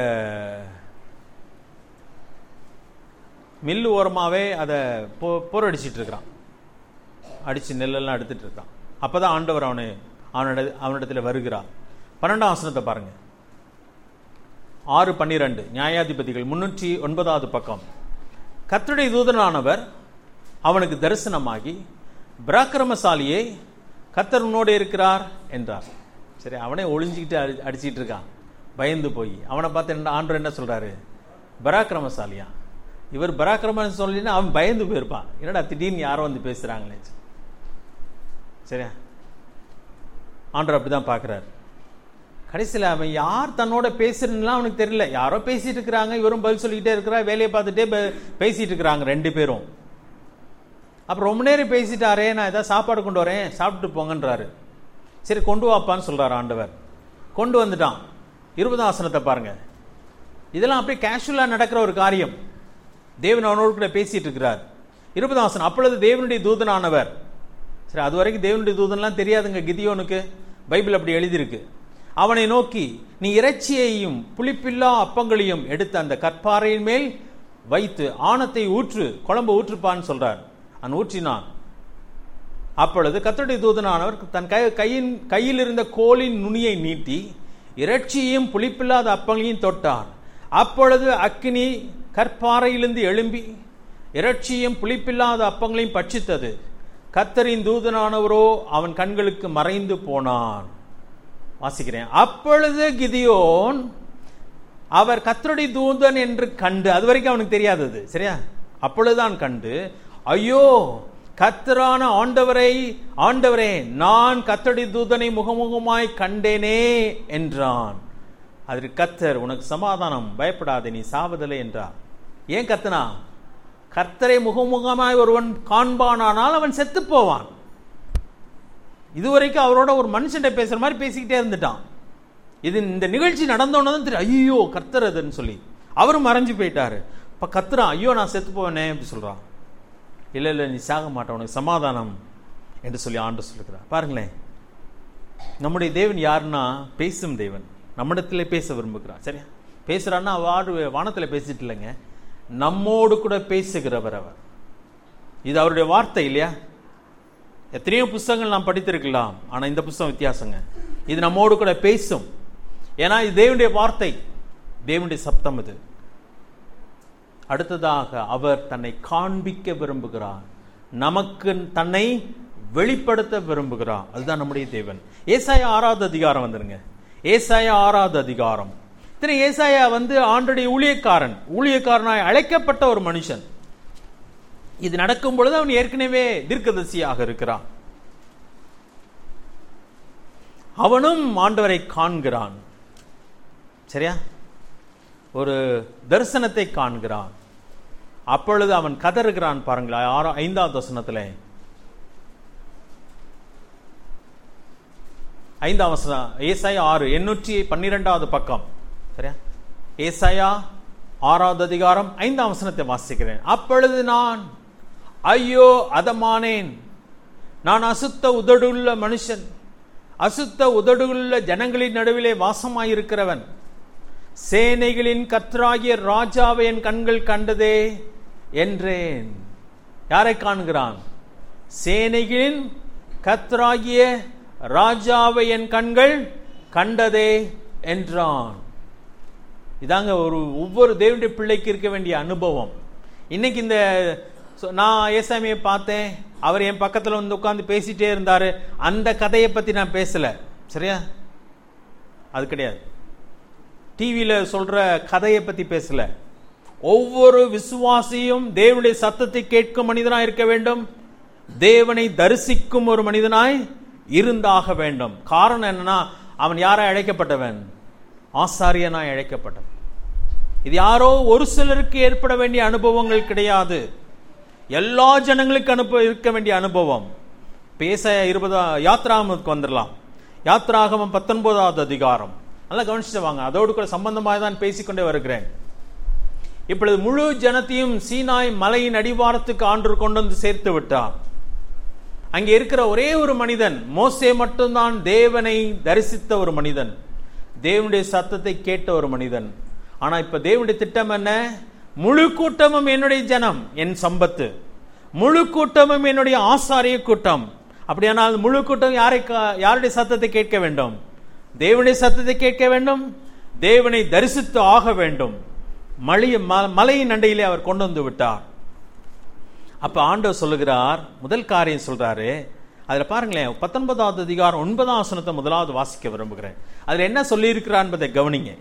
மில்லு ஓரமாவே அதை போ போரடிச்சிட்டு இருக்கிறான். அடிச்சு நெல்லெல்லாம் எடுத்துட்டு இருக்கான். அப்பதான் ஆண்டவர் அவனு அவனோட அவனிடத்தில் வருகிறார். பன்னெண்டாம் வசனத்தை பாருங்க. ஆறு பன்னிரண்டு நியாயாதிபதிகள் முன்னூற்றி ஒன்பதாவது பக்கம். கர்த்தருடைய தூதனானவர் அவனுக்கு தரிசனமாகி, பராக்கிரமசாலியே, கர்த்தர் உன்னோடு இருக்கிறார் என்றார். சரி, அவனே ஒளிஞ்சிக்கிட்டு அடி அடிச்சிட்டு இருக்கான் பயந்து போய். அவனை பார்த்து ஆண்டவர் என்ன சொல்றாரு? பராக்கிரமசாலியா. இவர் பராக்கிரமம் சொல்லினா அவன் பயந்து போயிருப்பான். என்னடா திடீர்னு யாரோ வந்து பேசுறாங்களே. சரியா? ஆண்டவர் அப்படிதான் பார்க்கிறார். கடைசியில் அவன் யார் தன்னோட பேசுறதுலாம் அவனுக்கு தெரியல. யாரோ பேசிட்டு இருக்கிறாங்க, இவரும் பதில் சொல்லிக்கிட்டே இருக்கிறா, வேலையை பார்த்துட்டே பேசிட்டு இருக்கிறாங்க ரெண்டு பேரும். அப்புறம் ரொம்ப நேரம் பேசிட்டாரே, நான் ஏதாவது சாப்பாடு கொண்டு வரேன், சாப்பிட்டு போங்கன்றாரு. சரி, கொண்டு வாப்பான்னு சொல்றாரு ஆண்டவர். கொண்டு வந்துட்டான். இருபதாம் வசனத்தை பாருங்க. இதெல்லாம் அப்படியே கேஷுவலா நடக்கிற ஒரு காரியம். தேவன் அவனோடு கூட பேசிட்டு இருக்கிறார். இருபதாம் வசனம். அப்பொழுது தேவனுடைய தூதனானவர், சரி, அது வரைக்கும் தேவனுடைய தூதன்லாம் தெரியாதுங்க கிதியோனுக்கு. பைபிள் அப்படி எழுதியிருக்கு. அவனை நோக்கி, நீ இறைச்சியையும் புளிப்பில்லா அப்பங்களையும் எடுத்து அந்த கற்பாறையின் மேல் வைத்து ஆணத்தை ஊற்று, குழம்பு ஊற்றுப்பான்னு சொல்றார். அவன் ஊற்றினான். அப்பொழுது கர்த்தருடைய தூதனானவர் தன் கை கையின் கையில் இருந்த கோலின் நுனியை நீட்டி இறைச்சியையும் புளிப்பில்லாத அப்பங்களையும் தொட்டார். அப்பொழுது அக்கினி கற்பாறையிலிருந்து எழும்பி இறைச்சியும் புளிப்பில்லாத அப்பங்களையும் பட்சித்தது. கர்த்தரின் தூதனானவரோ அவன் கண்களுக்கு மறைந்து போனான். வாசிக்கிறேன். அப்பொழுது கிதியோன் அவர் கர்த்தருடைய தூதன் என்று கண்டு, அது வரைக்கும் அவனுக்கு தெரியாதது, சரியா? அப்பொழுதுதான் கண்டு, ஐயோ கர்த்தரான ஆண்டவரை ஆண்டவரே நான் கர்த்தருடைய தூதனை முகமுகமாய் கண்டேனே என்றான். அதற்கு கர்த்தர், உனக்கு சமாதானம், பயப்படாதே, நீ சாவதில்லை என்றார். ஏன் கர்த்தனா? கர்த்தரை முகமுகமாய் ஒருவன் காண்பானால் அவன் செத்து போவான். இதுவரைக்கும் அவரோட ஒரு மனுஷன் பேசுற மாதிரி பேசிக்கிட்டே இருந்துட்டான். இது இந்த நிகழ்ச்சி நடந்தோன்னு தெரியும், ஐயோ கர்த்தர் அதுன்னு சொல்லி அவரும் மறைஞ்சு போயிட்டாரு. இப்ப கர்த்தரான், ஐயோ நான் செத்து போவேனே அப்படி சொல்றான். இல்ல இல்ல நீ சாக மாட்ட, உனக்கு சமாதானம் என்று சொல்லி ஆண்டு சொல்லுகிறார். பாருங்களேன், நம்முடைய தேவன் யாருன்னா பேசும் தேவன். நம்மிடத்துல பேச விரும்புகிறார், சரியா? பேசுறான்னா வாடு வானத்துல பேசிட்டு இல்லைங்க, நம்மோடு கூட பேசுகிறவர் அவர். இது அவருடைய வார்த்தை இல்லையா? எத்தனையோ புஸ்தகங்கள் நாம் படித்திருக்கலாம், ஆனா இந்த புஸ்தகம் வித்தியாசங்க. இது நம்மோடு கூட பேசும். ஏன்னா இது தேவனுடைய வார்த்தை, தேவனுடைய சப்தம் இது. அடுத்ததாக அவர் தன்னை காண்பிக்க விரும்புகிறார், நமக்கு தன்னை வெளிப்படுத்த விரும்புகிறார். அதுதான் நம்முடைய தேவன். ஏசாயா ஆறாவது அதிகாரம் வந்துருங்க. ஏசாயா ஆறாவது அதிகாரம். ஏசாயா வந்து ஆண்டுடைய ஊழியக்காரன், ஊழியக்காரனாய் அழைக்கப்பட்ட ஒரு மனுஷன். இது நடக்கும் பொழுது அவன் ஏற்கனவே தீர்க்கதரிசியாக இருக்கிறான். அவனும் ஆண்டவரை காண்கிறான், சரியா? ஒரு தரிசனத்தை காண்கிறான். அப்பொழுது அவன் கதறுகிறான். பாருங்களா, ஆறா ஐந்தாவது வசனத்துல, ஐந்தாம் வசனம், ஏசாயா ஆறு எண்ணூற்றி பன்னிரெண்டாவது பக்கம், சரியா? ஏசாயா ஆறாவது அதிகாரம் ஐந்தாம் வசனத்தை வாசிக்கிறேன். அப்பொழுது நான் ஐயோ அதமானேன், நான் அசுத்த உதடுள்ள மனுஷன், அசுத்த உதடுள்ள ஜனங்களின் நடுவிலே வாசமாயிருக்கிறவன். சேனைகளின் கர்த்தராகிய ராஜாவை என் கண்கள் கண்டதே என்றேன். யாரை காண்கிறான்? சேனைகளின் கர்த்தராகிய ராஜாவை என் கண்கள் கண்டதே என்றான். இதாங்க ஒரு ஒவ்வொரு தேவனுடைய பிள்ளைக்கு இருக்க வேண்டிய அனுபவம். இன்னைக்கு இந்த நான் ஏசாமியை பார்த்தேன், அவர் என் பக்கத்தில் வந்து உட்கார்ந்து பேசிட்டே இருந்தாரு, அந்த கதையை பத்தி நான் பேசல, சரியா? அது கிடையாது. டிவியில சொல்ற கதையை பத்தி பேசல. ஒவ்வொரு விசுவாசியும் தேவனுடைய சத்தத்தை கேட்கும் மனிதனாய் இருக்க வேண்டும், தேவனை தரிசிக்கும் ஒரு மனிதனாய் இருந்தாக வேண்டும். காரணம் என்னன்னா, அவன் யாராய் அழைக்கப்பட்டவன்? ஆசாரியனாய் அழைக்கப்பட்டவன். இது யாரோ ஒரு சிலருக்கு ஏற்பட வேண்டிய அனுபவங்கள் கிடையாது, எல்லா ஜனங்களுக்கு அனுப்ப இருக்க வேண்டிய அனுபவம். பேச இருபதா யாத்ராகமத்துக்கு வந்துடலாம். யாத்ராகமம் பத்தொன்பதாவது அதிகாரம் நல்லா கவனிச்சுட்டு வாங்க, அதோடு கூட சம்பந்தமாக தான் பேசிக்கொண்டே வருகிறேன். இப்பொழுது முழு ஜனத்தையும் சீனாய் மலையின் அடிவாரத்துக்கு ஆண்டு கொண்டு வந்து சேர்த்து விட்டார். அங்கே இருக்கிற ஒரே ஒரு மனிதன் மோசே மட்டும்தான் தேவனை தரிசித்த ஒரு மனிதன், தேவனுடைய சத்தத்தை கேட்ட ஒரு மனிதன். ஆனா இப்ப தேவனுடைய திட்டம் என்ன? முழு கூட்டமும் என்னுடைய ஜனம், என் சம்பத்து. முழு கூட்டமும் என்னுடைய ஆசாரிய கூட்டம். அப்படியானால் முழு கூட்டம் யாரை யாருடைய சத்தத்தை கேட்க வேண்டும்? தேவனுடைய சத்தத்தை கேட்க வேண்டும், தேவனை தரிசித்து ஆக வேண்டும். மலைய மலையின் அண்டையிலே அவர் கொண்டு வந்து விட்டார். அப்ப ஆண்டவர் சொல்லுகிறார், முதல் காரியம் சொல்றாரு. அதுல பாருங்களேன், பத்தொன்பதாவது அதிகாரம் ஒன்பதாம் வசனத்தை முதலாவது வாசிக்க விரும்புகிறேன். அதுல என்ன சொல்லி இருக்கிறார் என்பதை கவனிங்க.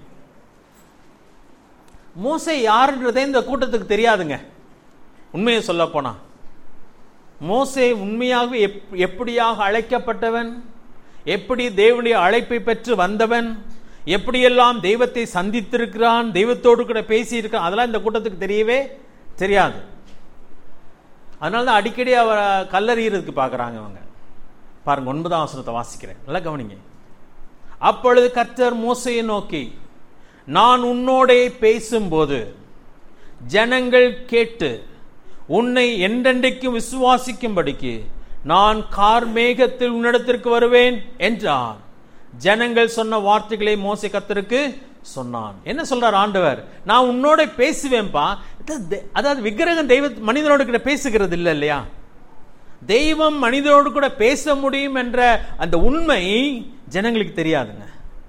மோசே யாருன்றதே இந்த கூட்டத்துக்கு தெரியாதுங்க. உண்மையை சொல்ல போனா மோசே உண்மையாகவே எப்படியாக அழைக்கப்பட்டவன், எப்படி தேவனுடைய அழைப்பை பெற்று வந்தவன், எப்படியெல்லாம் தெய்வத்தை சந்தித்திருக்கிறான், தெய்வத்தோடு கூட பேசி இருக்கான், அதெல்லாம் இந்த கூட்டத்துக்கு தெரியவே தெரியாது. அதனாலதான் அடிக்கடி அவரை கல்லறியறதுக்கு பாக்குறாங்க அவங்க. பாருங்க, ஒன்பதாம் வசனத்தை வாசிக்கிறேன், நல்லா கவனிங்க. அப்பொழுது கர்த்தர் மோசேயை நோக்கி, நான் உன்னோடே பேசும்போது ஜனங்கள் கேட்டு உன்னை என்றென்றைக்கும் விசுவாசிக்கும்படிக்கு நான் கார்மேகத்தில் உன்னிடத்திற்கு வருவேன் என்றார். ஜனங்கள் சொன்ன வார்த்தைகளை மோசே கர்த்தருக்கு சொன்னான். என்ன சொல்றார் ஆண்டவர்? நான் உன்னோட பேசுவேன்பா. அதாவது விக்கிரகம் தெய்வ மனிதனோடு கூட பேசுகிறது இல்ல இல்லையா? தெய்வம் மனிதனோடு கூட பேச முடியும் என்ற அந்த உண்மை ஜனங்களுக்கு தெரியாதுங்க.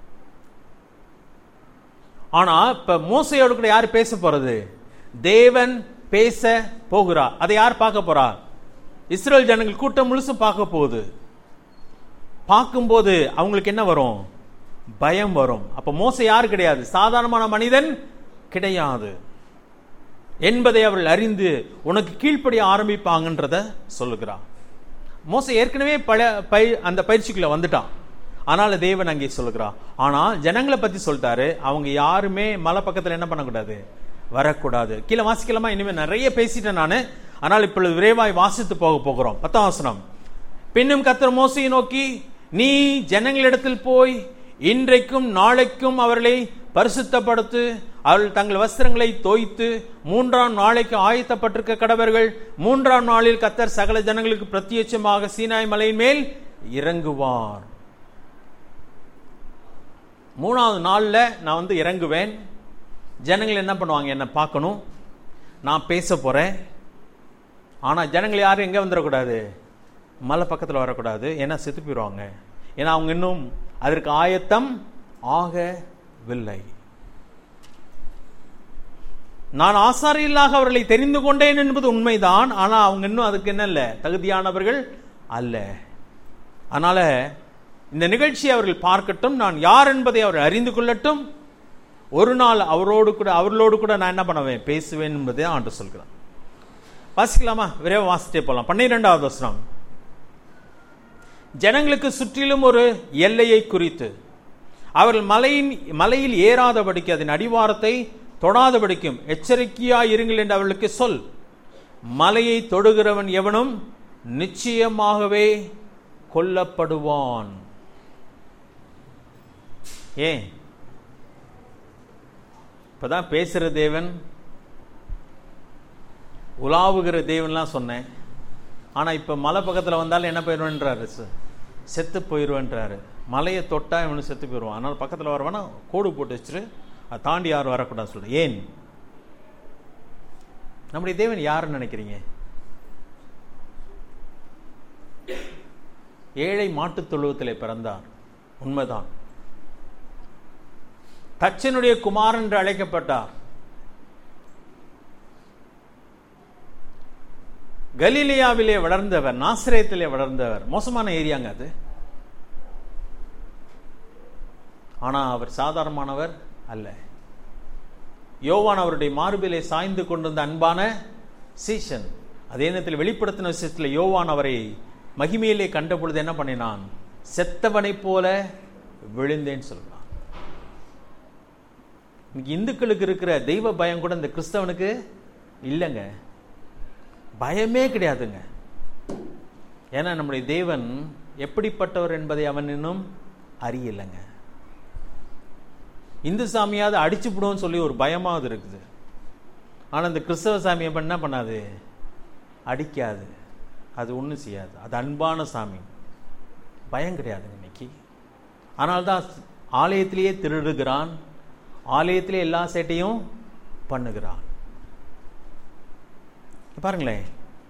ஆனா இப்ப மோசையோடு கூட யார் பேச போறது? தேவன் பேச போகிறார். அதை யார் பார்க்க போறார்? இஸ்ரேல் ஜனங்கள் கூட்டம் முழுசும் பார்க்க போகுது. பார்க்கும்போது அவங்களுக்கு என்ன வரும்? பயம் வரும். அப்ப மோசே யாரு கிடையாது, சாதாரணமான மனிதன் கிடையாது என்பதை அவர்கள் அறிந்து உனக்கு கீழ்ப்படிய ஆரம்பிப்பாங்கன்றத சொல்லுகிறார். மோசே ஏற்கனவே பல அந்த பயிற்சிக்குள்ள வந்துட்டான். ஆனால தேவன் அங்கே சொல்லுகிறார். ஆனா ஜனங்களை பத்தி சொல்லிட்டாரு, அவங்க யாருமே மலை பக்கத்துல என்ன பண்ணக்கூடாது, வரக்கூடாது. கீழே வாசிக்கலாமா? இனிமே நிறைய பேசிட்டேன் நானு. ஆனால் இப்பொழுது விரைவாய் வாசித்து போக போகிறோம். பத்தாம் வசனம். பின்னும் கர்த்தர் மோசையை நோக்கி, நீ ஜனங்களிடத்தில் போய் இன்றைக்கும் நாளைக்கும் அவர்களை பரிசுத்தப்படுத்து, அவர்கள் தங்கள் வஸ்திரங்களை தோய்த்து மூன்றாம் நாளைக்கு ஆயத்தப்பட்டிருக்க கடவர்கள். மூன்றாம் நாளில் கர்த்தர் சகல ஜனங்களுக்கு பிரத்யட்சமாக சீனாய் மலையின் மேல் இறங்குவார். மூணாவது நாள்ல நான் வந்து இறங்குவேன். ஜனங்கள் என்ன பண்ணுவாங்க, என்ன பார்க்கணும், நான் பேச போறேன். ஆனா ஜனங்கள் யாரும் எங்க வந்துடக்கூடாது, மலை பக்கத்தில் வரக்கூடாது. ஏன்னா செத்து போயிடுவாங்க. ஏன்னா அவங்க இன்னும் அதற்கு ஆயத்தம் ஆகவில்லை. நான் ஆசாரியர்களாக அவர்களை தெரிந்து கொண்டேன் என்பது உண்மைதான். ஆனா அவங்க இன்னும் அதுக்கு என்ன இல்ல, தகுதியானவர்கள் அல்ல. அதனால இந்த நிகழ்ச்சியை அவர்கள் பார்க்கட்டும், நான் யார் என்பதை அவர்கள் அறிந்து கொள்ளட்டும். ஒரு நாள் அவரோடு கூட அவர்களோடு கூட நான் என்ன பண்ணுவேன், பேசுவேன் என்பதை ஆண்டு சொல்கிறான். வாசிக்கலாமா? விரைவாக வாசிட்டே போலாம். பன்னிரெண்டாவது வசனம். ஜனங்களுக்கு சுற்றிலும் ஒரு எல்லையை குறித்து அவர்கள் மலையின் மலையில் ஏறாதபடிக்கு அதன் அடிவாரத்தை தொடாதபடிக்கும் எச்சரிக்கையாய் இருங்கள் என்று அவர்களுக்கு சொல். மலையை தொடுகிறவன் எவனும் நிச்சயமாகவே கொல்லப்படுவான். ஏன்? இப்பதான் பேசுற தேவன், உலாவுகிற தேவன்லாம் சொன்னேன். ஆனா இப்ப மலை பக்கத்துல வந்தாலும் என்ன போயிடுவேன்றாரு, செத்து போயிடுவேன்றாரு. மலையை தொட்டா இவனு செத்து போயிடுவான். அதனால பக்கத்துல வரவானா கோடு போட்டு வச்சுட்டு அதை தாண்டி யாரும் வரக்கூடாது சொல்ற. ஏன்? நம்முடைய தேவன் யாருன்னு நினைக்கிறீங்க? ஏழை மாட்டு தொழுவத்திலே பிறந்தார், உண்மைதான். தச்சனுடைய குமாரன் என்று அழைக்கப்பட்டார். கலிலியாவிலே வளர்ந்தவர், நாசரேத்திலே வளர்ந்தவர். மோசமான ஏரியாங்க அது. ஆனா அவர் சாதாரணமானவர் அல்ல. யோவான் அவருடைய மார்பிலே சாய்ந்து கொண்டிருந்த அன்பான சீஷன். அதே நேரத்தில் வெளிப்படுத்தின விஷயத்தில் யோவான் அவரை மகிமையிலே கண்ட பொழுது என்ன பண்ணினான், செத்தவனை போல விழுந்தேன்னு சொல்றான். இந்துக்களுக்கு இருக்கிற தெய்வ பயம் கூட இந்த கிறிஸ்தவனுக்கு இல்லைங்க, பயமே கிடையாதுங்க. ஏன்னா நம்முடைய தேவன் எப்படிப்பட்டவர் என்பதை அவன் இன்னும் அறியலைங்க. இந்து சாமியாவது அடிச்சு விடுவோம்னு சொல்லி ஒரு பயமாவது இருக்குது. ஆனா இந்த கிறிஸ்தவ சாமியை என்ன பண்ணாது, அடிக்காது, அது ஒன்றும் செய்யாது. அது அன்பான சாமி, பயம் கிடையாது இன்னைக்கு. ஆனால்தான் ஆலயத்திலேயே திருடுகிறான், ஆலயத்திலே எல்லா சேட்டையும் பண்ணுகிறான். பாருங்களேன்,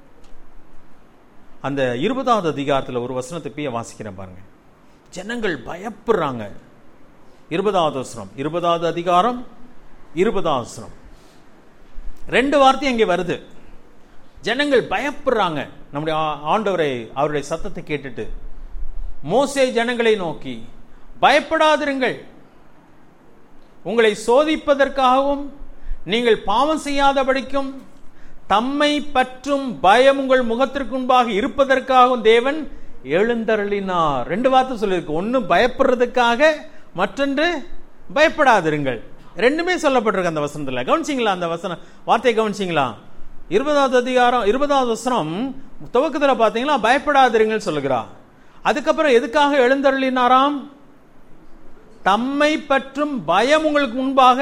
அந்த இருபதாவது அதிகாரத்தில் ஒரு வசனத்தை போய் வாசிக்கிறேன் பாருங்க. ஜனங்கள் பயப்படுறாங்க. இருபதாவது வசனம், இருபதாவது அதிகாரம் இருபதாவது வசனம். ரெண்டு வார்த்தை அங்கே வருது. ஜனங்கள் பயப்படுறாங்க நம்முடைய ஆண்டவரை, அவருடைய சத்தத்தை கேட்டுட்டு. மோசே ஜனங்களை நோக்கி, பயப்படாதிருங்கள், உங்களை சோதிப்பதற்காகவும் நீங்கள் பாவம் செய்யாதபடிக்கும் தம்மை பற்றும் பயம் உங்கள் முகத்திற்கு முன்பாக இருப்பதற்காகவும் தேவன் எழுந்தருளினார். ரெண்டு வார்த்தை சொல்லியிருக்கு. ஒன்னு பயப்படுறதுக்காக, மற்றொன்று பயப்படாதிருங்கள். ரெண்டுமே சொல்லப்பட்டிருக்கு அந்த வசனத்துல. கவனிச்சிங்களா? அந்த வசன வார்த்தையை கவனிச்சிங்களா? இருபதாவது அதிகாரம் இருபதாவது வசனம் துவக்கத்துல பாத்தீங்களா, பயப்படாதிருங்கள் சொல்லுகிறார். அதுக்கப்புறம் எதுக்காக எழுந்தருளினாராம்? தம்மை பற்றும் பயம் உங்களுக்கு முன்பாக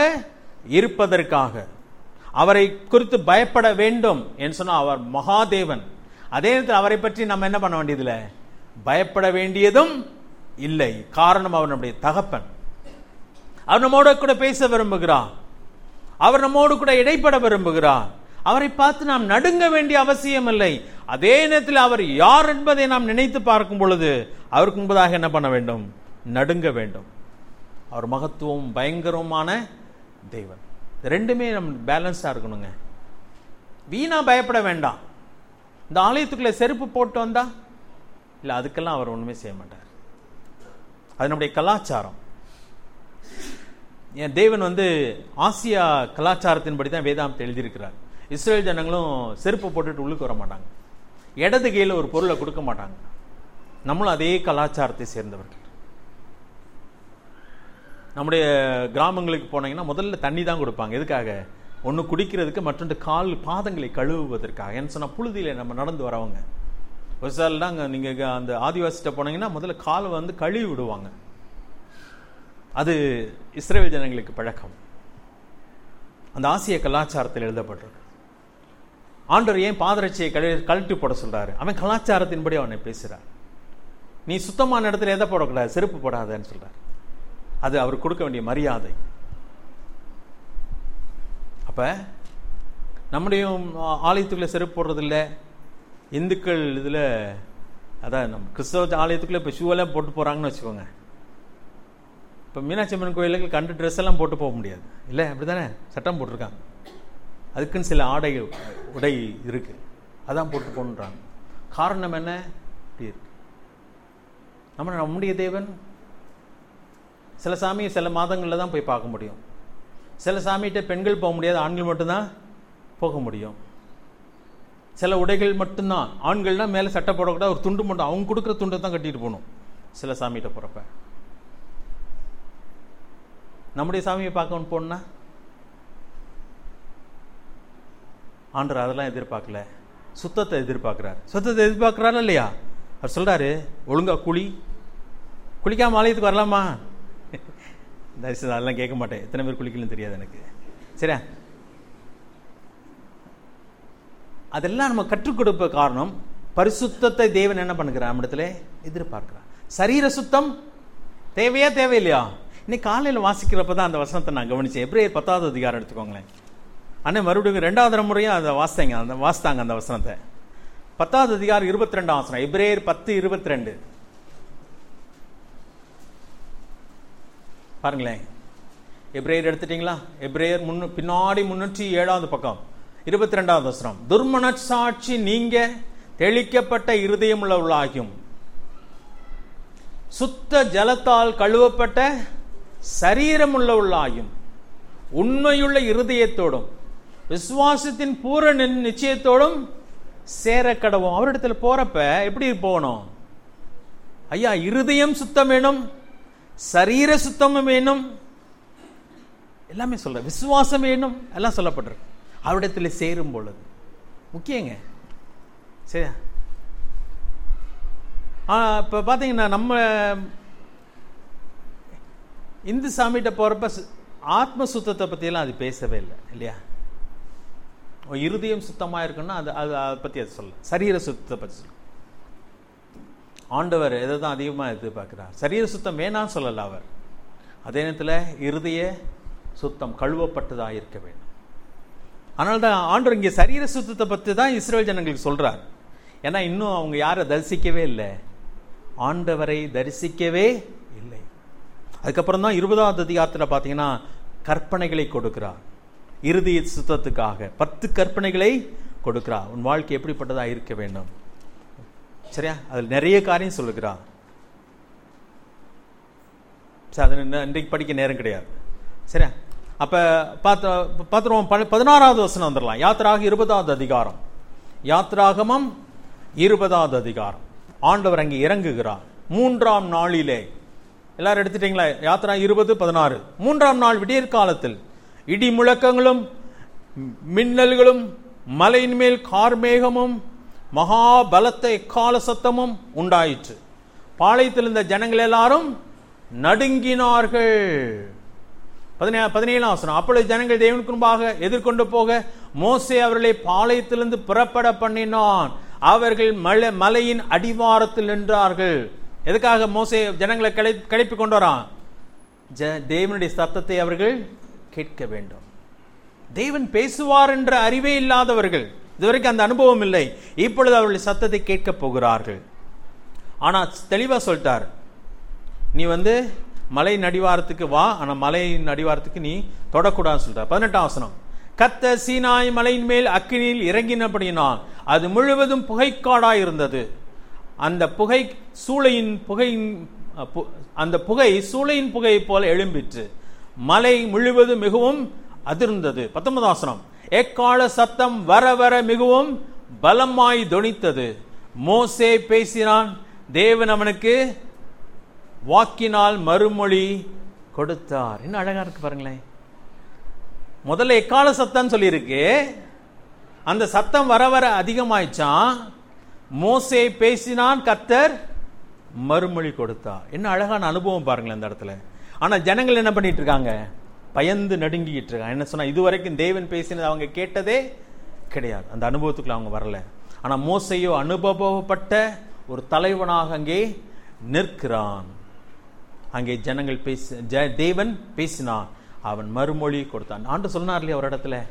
இருப்பதற்காக. அவரை குறித்து பயப்பட வேண்டும் என்று சொன்னா, அவர் மகாதேவன். அதே நேரத்தில் அவரை பற்றி நம்ம என்ன பண்ண வேண்டியதில்லை, பயப்பட வேண்டியதும் இல்லை. காரணம் அவர் நம்முடைய தகப்பன். அவர் நம்மோடு கூட பேச விரும்புகிறார். அவர் நம்மோடு கூட இடைப்பட விரும்புகிறார். அவரை பார்த்து நாம் நடுங்க வேண்டிய அவசியம் இல்லை. அதே நேரத்தில் அவர் யார் என்பதை நாம் நினைத்து பார்க்கும் பொழுது அவருக்கு முன்பதாக என்ன பண்ண வேண்டும், நடுங்க வேண்டும். அவர் மகத்துவம் பயங்கரமான தேவன். ரெண்டுமே நம்ம பேலன்ஸா இருக்கணுங்க. வீணா பயப்பட வேண்டாம். இந்த ஆலயத்துக்குள்ள செருப்பு போட்டு வந்தா இல்ல, அதுக்கெல்லாம் அவர் ஒண்ணுமே செய்ய மாட்டார். அது நம்முடைய கலாச்சாரம். என் தேவன் வந்து ஆசியா கலாச்சாரத்தின்படி தான் வேதாந்தத்தை எழுதியிருக்கிறார். இஸ்ரேல் ஜனங்களும் செருப்பு போட்டுட்டு உள்ளுக்கு வர மாட்டாங்க, இடது கையில் ஒரு பொருளை கொடுக்க மாட்டாங்க. நம்மளும் அதே கலாச்சாரத்தை சேர்ந்தவர்கள். நம்முடைய கிராமங்களுக்கு போனீங்கன்னா முதல்ல தண்ணி தான் கொடுப்பாங்க. எதுக்காக? ஒன்று குடிக்கிறதுக்கு, மற்றொன்று கால் பாதங்களை கழுவுவதற்காக. என்ன சொன்னால் புழுதியில நம்ம நடந்து வரவங்க ஒரு சார் தான் நீங்கள் அந்த ஆதிவாசிட்ட போனீங்கன்னா முதல்ல காலை வந்து கழுவி விடுவாங்க. அது இஸ்ரேல் ஜனங்களுக்கு பழக்கம். அந்த ஆசிய கலாச்சாரத்தில் எழுதப்பட்டிருக்கு. ஆண்டவர் ஏன் பாதரட்சியை கழு கழட்டி போட சொல்றாரு? அவன் கலாச்சாரத்தின்படி அவனை பேசுறார். நீ சுத்தமான இடத்துல எதை போடக்கூடாது, செருப்பு போடாதன்னு சொல்றார். அது அவர் கொடுக்க வேண்டிய மரியாதை. அப்ப நம்முடைய ஆலயத்துக்குள்ள செருப்பு போடுறது இல்லை. இந்துக்கள் இதுல அதான் நம்ம கிறிஸ்தவ ஆலயத்துக்குள்ள இப்ப ஷூவெல்லாம் போட்டு போறாங்கன்னு வச்சுக்கோங்க. இப்ப மீனாட்சி அம்மன் கோயிலுக்கு கண்டு ட்ரெஸ் எல்லாம் போட்டு போக முடியாது இல்லை, அப்படித்தானே சட்டம் போட்டிருக்காங்க. அதுக்குன்னு சில ஆடை உடை இருக்கு, அதான் போட்டு போன்றாங்க. காரணம் என்ன? இப்படி இருக்கு. நம்ம நம்முடைய தேவன் சில சாமியை சில மாதங்களில் தான் போய் பார்க்க முடியும். சில சாமிகிட்ட பெண்கள் போக முடியாது, ஆண்கள் மட்டும்தான் போக முடியும். சில உடைகள் மட்டும்தான், ஆண்கள்னா மேலே சட்டை போடக்கூடாது, ஒரு துண்டு மட்டும் அவங்க கொடுக்குற துண்டை தான் கட்டிட்டு போகணும் சில சாமிகிட்ட போகிறப்ப. நம்முடைய சாமியை பார்க்கணும் போனா ஆண்டவர் அதெல்லாம் எதிர்பார்க்கல, சுத்தத்தை எதிர்பார்க்கிறார். சுத்தத்தை எதிர்பார்க்கிறாரா இல்லையா? அவர் சொல்றாரு, ஒழுங்கா குளி, குளிக்காம ஆலயத்துக்கு வரலாமா? அதெல்லாம் கேட்க மாட்டேன், எத்தனை பேர் குளிக்கலன்னு தெரியாது எனக்கு. சரியா? அதெல்லாம் நம்ம கற்றுக் கொடுப்ப காரணம், பரிசுத்தத்தை தேவன் என்ன பண்ணுகிறார், நம்மிடத்துல எதிர்பார்க்கிறார். சரீர சுத்தம் தேவையா தேவையில்லையா? இன்னைக்கு காலையில் வாசிக்கிறப்ப தான் அந்த வசனத்தை நான் கவனிச்சேன். எபிரேயர் பத்தாவது அதிகாரம் எடுத்துக்கோங்களேன். அண்ணே மறுபடியும் ரெண்டாவது முறையும் அதை வாசித்தாங்க அந்த வாசித்தாங்க அந்த வசனத்தை. பத்தாவது அதிகாரம் இருபத்தி ரெண்டாம் வசனம், எபிரேயர் பத்து இருபத்தி ரெண்டு பாருங்களேன். எபிரேயர் எடுத்துட்டீங்களா? எபிரேயர் முன்னு பின்னாடி முன்னூற்றி ஏழாவது பக்கம் இருபத்தி ரெண்டாவது வசனம். துர்மனசாட்சி நீங்க தெளிக்கப்பட்ட இருதயம் உள்ளவர்களாகும், சுத்த ஜலத்தால் கழுவப்பட்ட சரீரம் உள்ளவர்களாகும், உண்மையுள்ள இருதயத்தோடும் விசுவாசத்தின் பூரண நிச்சயத்தோடும் சேர கடவும். அவரிடத்துல போறப்ப எப்படி போகணும்? ஐயா, இருதயம் சுத்தம் வேணும், சரீர சுத்தமும் வேணும், எல்லாமே சொல்ற, விசுவாசம் வேணும், எல்லாம் சொல்லப்பட்டிருக்கு. அவரிடத்துல சேரும் பொழுது முக்கியங்க. சரியா? இப்ப பாத்தீங்கன்னா நம்ம இந்து சாமிகிட்ட போறப்ப ஆத்ம சுத்தத்தை பத்தியெல்லாம் அது பேசவே இல்லை இல்லையா? இருதயம் சுத்தமா இருக்குன்னா அது அது அதை பத்தி அது சொல்ல, சரீர சுத்தத்தை பத்தி சொல்ல. ஆண்டவர் எதை தான் அதிகமாக எதிர்பார்க்கிறார்? சரீர சுத்தம் வேணான்னு சொல்லல அவர். அதே நேரத்தில் இருதய சுத்தம் கழுவப்பட்டதாக இருக்க வேண்டும். அதனால தான் ஆண்டவர் இங்கே சரீர சுத்தத்தை பற்றி தான் இஸ்ரேல் ஜனங்களுக்கு சொல்றார். ஏன்னா இன்னும் அவங்க யாரை தரிசிக்கவே இல்லை, ஆண்டவரை தரிசிக்கவே இல்லை. அதுக்கப்புறம் தான் இருபதாவது அதிகாரத்தில் பார்த்தீங்கன்னா கற்பனைகளை கொடுக்கிறார். இருதய சுத்தத்துக்காக பத்து கற்பனைகளை கொடுக்கிறார். உன் வாழ்க்கை எப்படிப்பட்டதா இருக்க வேண்டும், சரியா? அதில் நிறைய காரியம் சொல்லுகிறார். அது இன்றைக்கு படிக்க நேரம் கிடையாது, சரியா? அப்ப பார்த்து பார்த்துருவோம். பதினாறாவது வசனம் வந்துடலாம். யாத்திராக இருபதாவது அதிகாரம், யாத்திராகமம் இருபதாவது அதிகாரம். ஆண்டவர் அங்கே இறங்குகிறார் மூன்றாம் நாளிலே. எல்லாரும் எடுத்துட்டீங்களா? யாத்திரா இருபது பதினாறு. மூன்றாம் நாள் விடியற் காலத்தில் இடி முழக்கங்களும் மின்னல்களும் மலையின் மேல் கார்மேகமும் மகா பலத்த எக்கால சத்தமும் உண்டாயிற்று. பாளையத்தில் இருந்த ஜனங்கள் எல்லாரும் நடுங்கினார்கள். பதினே பதினேழாம் வசனம். அப்பொழுது ஜனங்கள் தேவனுக்கு முன்பாக எதிர்கொண்டு போக மோசே அவர்களை பாளையத்திலிருந்து புறப்பட பண்ணினான். அவர்கள் மலை மலையின் அடிவாரத்தில் நின்றார்கள். எதுக்காக மோசே ஜனங்களை கடை கடைப்பி கொண்டு வரான்? தேவனுடைய சத்தத்தை அவர்கள் கேட்க வேண்டும். தேவன் பேசுவார் என்ற அறிவே இல்லாதவர்கள், இதுவரைக்கும் அந்த அனுபவம் இல்லை. இப்பொழுது அவர்கள் சத்தத்தை கேட்க போகிறார்கள். ஆனா தெளிவா சொல்லிட்டார், நீ வந்து மலையின் அடிவாரத்துக்கு வா, ஆனா மலையின் அடிவாரத்துக்கு நீ தொடக்கூடாதுன்னு சொல்லிட்டார். பதினெட்டாம் வசனம், கர்த்தர் சீனாய் மலையின் மேல் அக்கினியில் இறங்கினபடியினால் அது முழுவதும் புகைக்காடாய் இருந்தது. அந்த புகை சூளையின் புகையின் அந்த புகை சூளையின் புகையை போல எழும்பிற்று. மலை முழுவதும் மிகவும் அதிர்ந்தது. பத்தொன்பதாம் வசனம், எக்கால சத்தம் வர வர மிகவும் பலமாய் தொனித்தது. மோசே பேசினான், தேவன் அவனுக்கு வாக்கினால் மறுமொழி கொடுத்தார். என்ன அழகா இருக்கு பாருங்களேன். முதல்ல எக்கால சத்தம் சொல்லி இருக்கு, அந்த சத்தம் வர வர அதிகமாயிச்சான். மோசே பேசினான், கர்த்தர் மறுமொழி கொடுத்தார். என்ன அழகான அனுபவம் பாருங்களேன் இந்த இடத்துல. ஆனா ஜனங்கள் என்ன பண்ணிட்டு இருக்காங்க? பயந்து நடுங்கிட்டு இருக்காங்க. என்ன சொன்னா, இதுவரைக்கும் தேவன் பேசினது அவங்க கேட்டதே கிடையாது, அந்த அனுபவத்துக்குள்ள அவங்க வரல. ஆனா மோசையோ அனுபவப்பட்ட ஒரு தலைவனாக அங்கே நிற்கிறான். அங்கே ஜனங்கள் பேசி தேவன் பேசினான், அவன் மறுமொழி கொடுத்தான். ஆண்டு சொன்னார் இல்லையா ஒரு இடத்துல,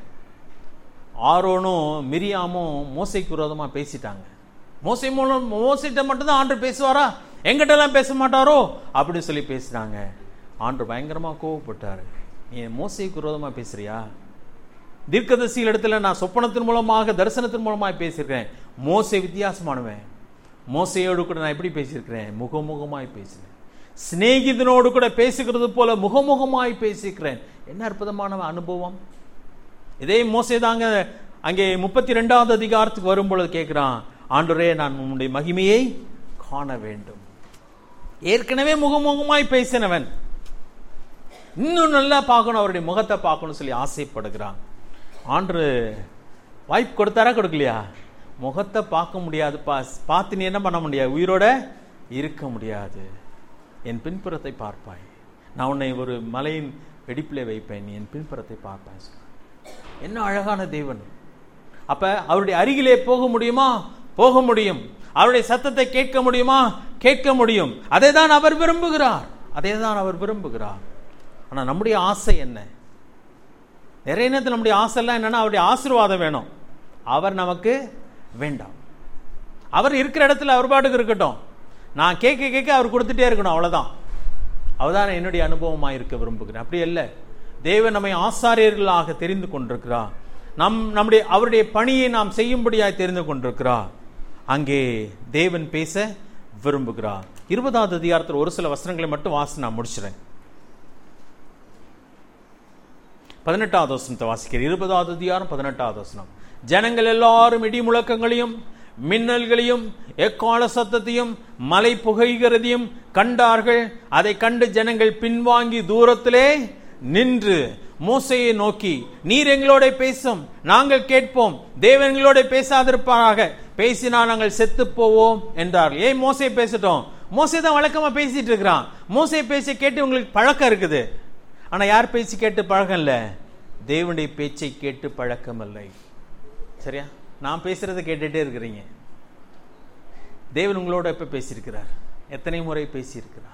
ஆரோனும் மிரியாமும் மோசைக்கு விரோதமா பேசிட்டாங்க. மோசை மூலம் மோசிட்ட மட்டும்தான் ஆண்டு பேசுவாரா, எங்கிட்ட எல்லாம் பேச மாட்டாரோ அப்படின்னு சொல்லி பேசினாங்க. ஆண்டு பயங்கரமா கோவப்பட்டாரு. நீ மோசைக்கு விரோதமா பேசுறியா? தீர்க்கதரிசிகள் இடத்துல நான் சொப்பனத்தின் மூலமாக தரிசனத்தின் மூலமாக பேசியிருக்கிறேன். மோசை வித்தியாசமானவன். மோசையோடு கூட நான் எப்படி பேசியிருக்கிறேன்? முகமுகமாய் பேசினேன். சிநேகிதனோடு கூட பேசுகிறது போல முகமுகமாய் பேசிக்கிறேன். என்ன அற்புதமான அனுபவம். இதே மோசே தாங்க அங்கே முப்பத்தி ரெண்டாவது அதிகாரத்துக்கு வரும்பொழுது கேட்கிறான், ஆண்டவரே நான் உன்னுடைய மகிமையை காண வேண்டும். ஏற்கனவே முகமுகமாய் பேசினவன் இன்னும் நல்லா பார்க்கணும், அவருடைய முகத்தை பார்க்கணும் சொல்லி ஆசைப்படுகிறான். ஆண்டு வாய்ப்பு கொடுத்தாரா கொடுக்கலையா? முகத்தை பார்க்க முடியாது, பார்த்து நீ என்ன பண்ண முடியாது, உயிரோட இருக்க முடியாது. என் பின்புறத்தை பார்ப்பாய், நான் உன்னை ஒரு மலையின் வெடிப்பிலே வைப்பேன், நீ என் பின்புறத்தை பார்ப்பாய். என்ன அழகான தேவன். அப்ப அவருடைய அருகிலே போக முடியுமா? போக முடியும். அவருடைய சத்தத்தை கேட்க முடியுமா? கேட்க முடியும். அதை தான் அவர் விரும்புகிறார், அதை தான் அவர் விரும்புகிறார். ஆனா நம்முடைய ஆசை என்ன? நிறைய நேரத்தில் நம்முடைய ஆசை எல்லாம் என்னன்னா, அவருடைய ஆசீர்வாதம் வேணும், அவர் நமக்கு வேண்டாம். அவர் இருக்கிற இடத்துல அவர் பாட்டுக்கு இருக்கட்டும், நான் கேட்க கேட்க அவர் கொடுத்துட்டே இருக்கணும், அவ்வளவுதான். அவதான் என்னுடைய அனுபவமாக இருக்க விரும்புகிறேன். அப்படி இல்லை, தேவன் நம்மை ஆசாரியர்களாக தெரிந்து கொண்டிருக்கிறார். நம் நம்முடைய அவருடைய பணியை நாம் செய்யும்படியாய் தெரிந்து கொண்டிருக்கிறார். அங்கே தேவன் பேச விரும்புகிறார். இருபதாவது அதிகாரத்தில் ஒரு சில வசனங்களை மட்டும் வாசி நான் முடிச்சுறேன். பதினெட்டாவது வசனத்தை வாசிக்கிறேன். இருபதாவது அதிகாரம் பதினெட்டாவது வசனம், ஜனங்கள் எல்லாரும் இடி முழக்கங்களையும் மின்னல்களையும் எக்கால சத்தத்தையும் மலை புகைகிறதையும் கண்டார்கள். அதை கண்டு ஜனங்கள் பின்வாங்கி தூரத்திலே நின்று மோசையை நோக்கி, நீர் எங்களோட பேசும், நாங்கள் கேட்போம், தேவன் எங்களோட பேசாதிருப்பாராக, பேசினா நாங்கள் செத்து போவோம் என்றார்கள். ஏன் மோசை பேசட்டும்? மோசை தான் வழக்கமா பேசிட்டு இருக்கிறான். மோசை பேச்சை கேட்டு உங்களுக்கு பழக்கம் இருக்குது. ஆனா யார் பேச்சு கேட்டு பழக்கம் இல்லை? தேவனுடைய பேச்சை கேட்டு பழக்கம் இல்லை. சரியா? நான் பேசுறதை கேட்டுட்டே இருக்கிறீங்க. தேவன் உங்களோட எப்ப பேசியிருக்கிறார்? எத்தனை முறை பேசியிருக்கிறார்?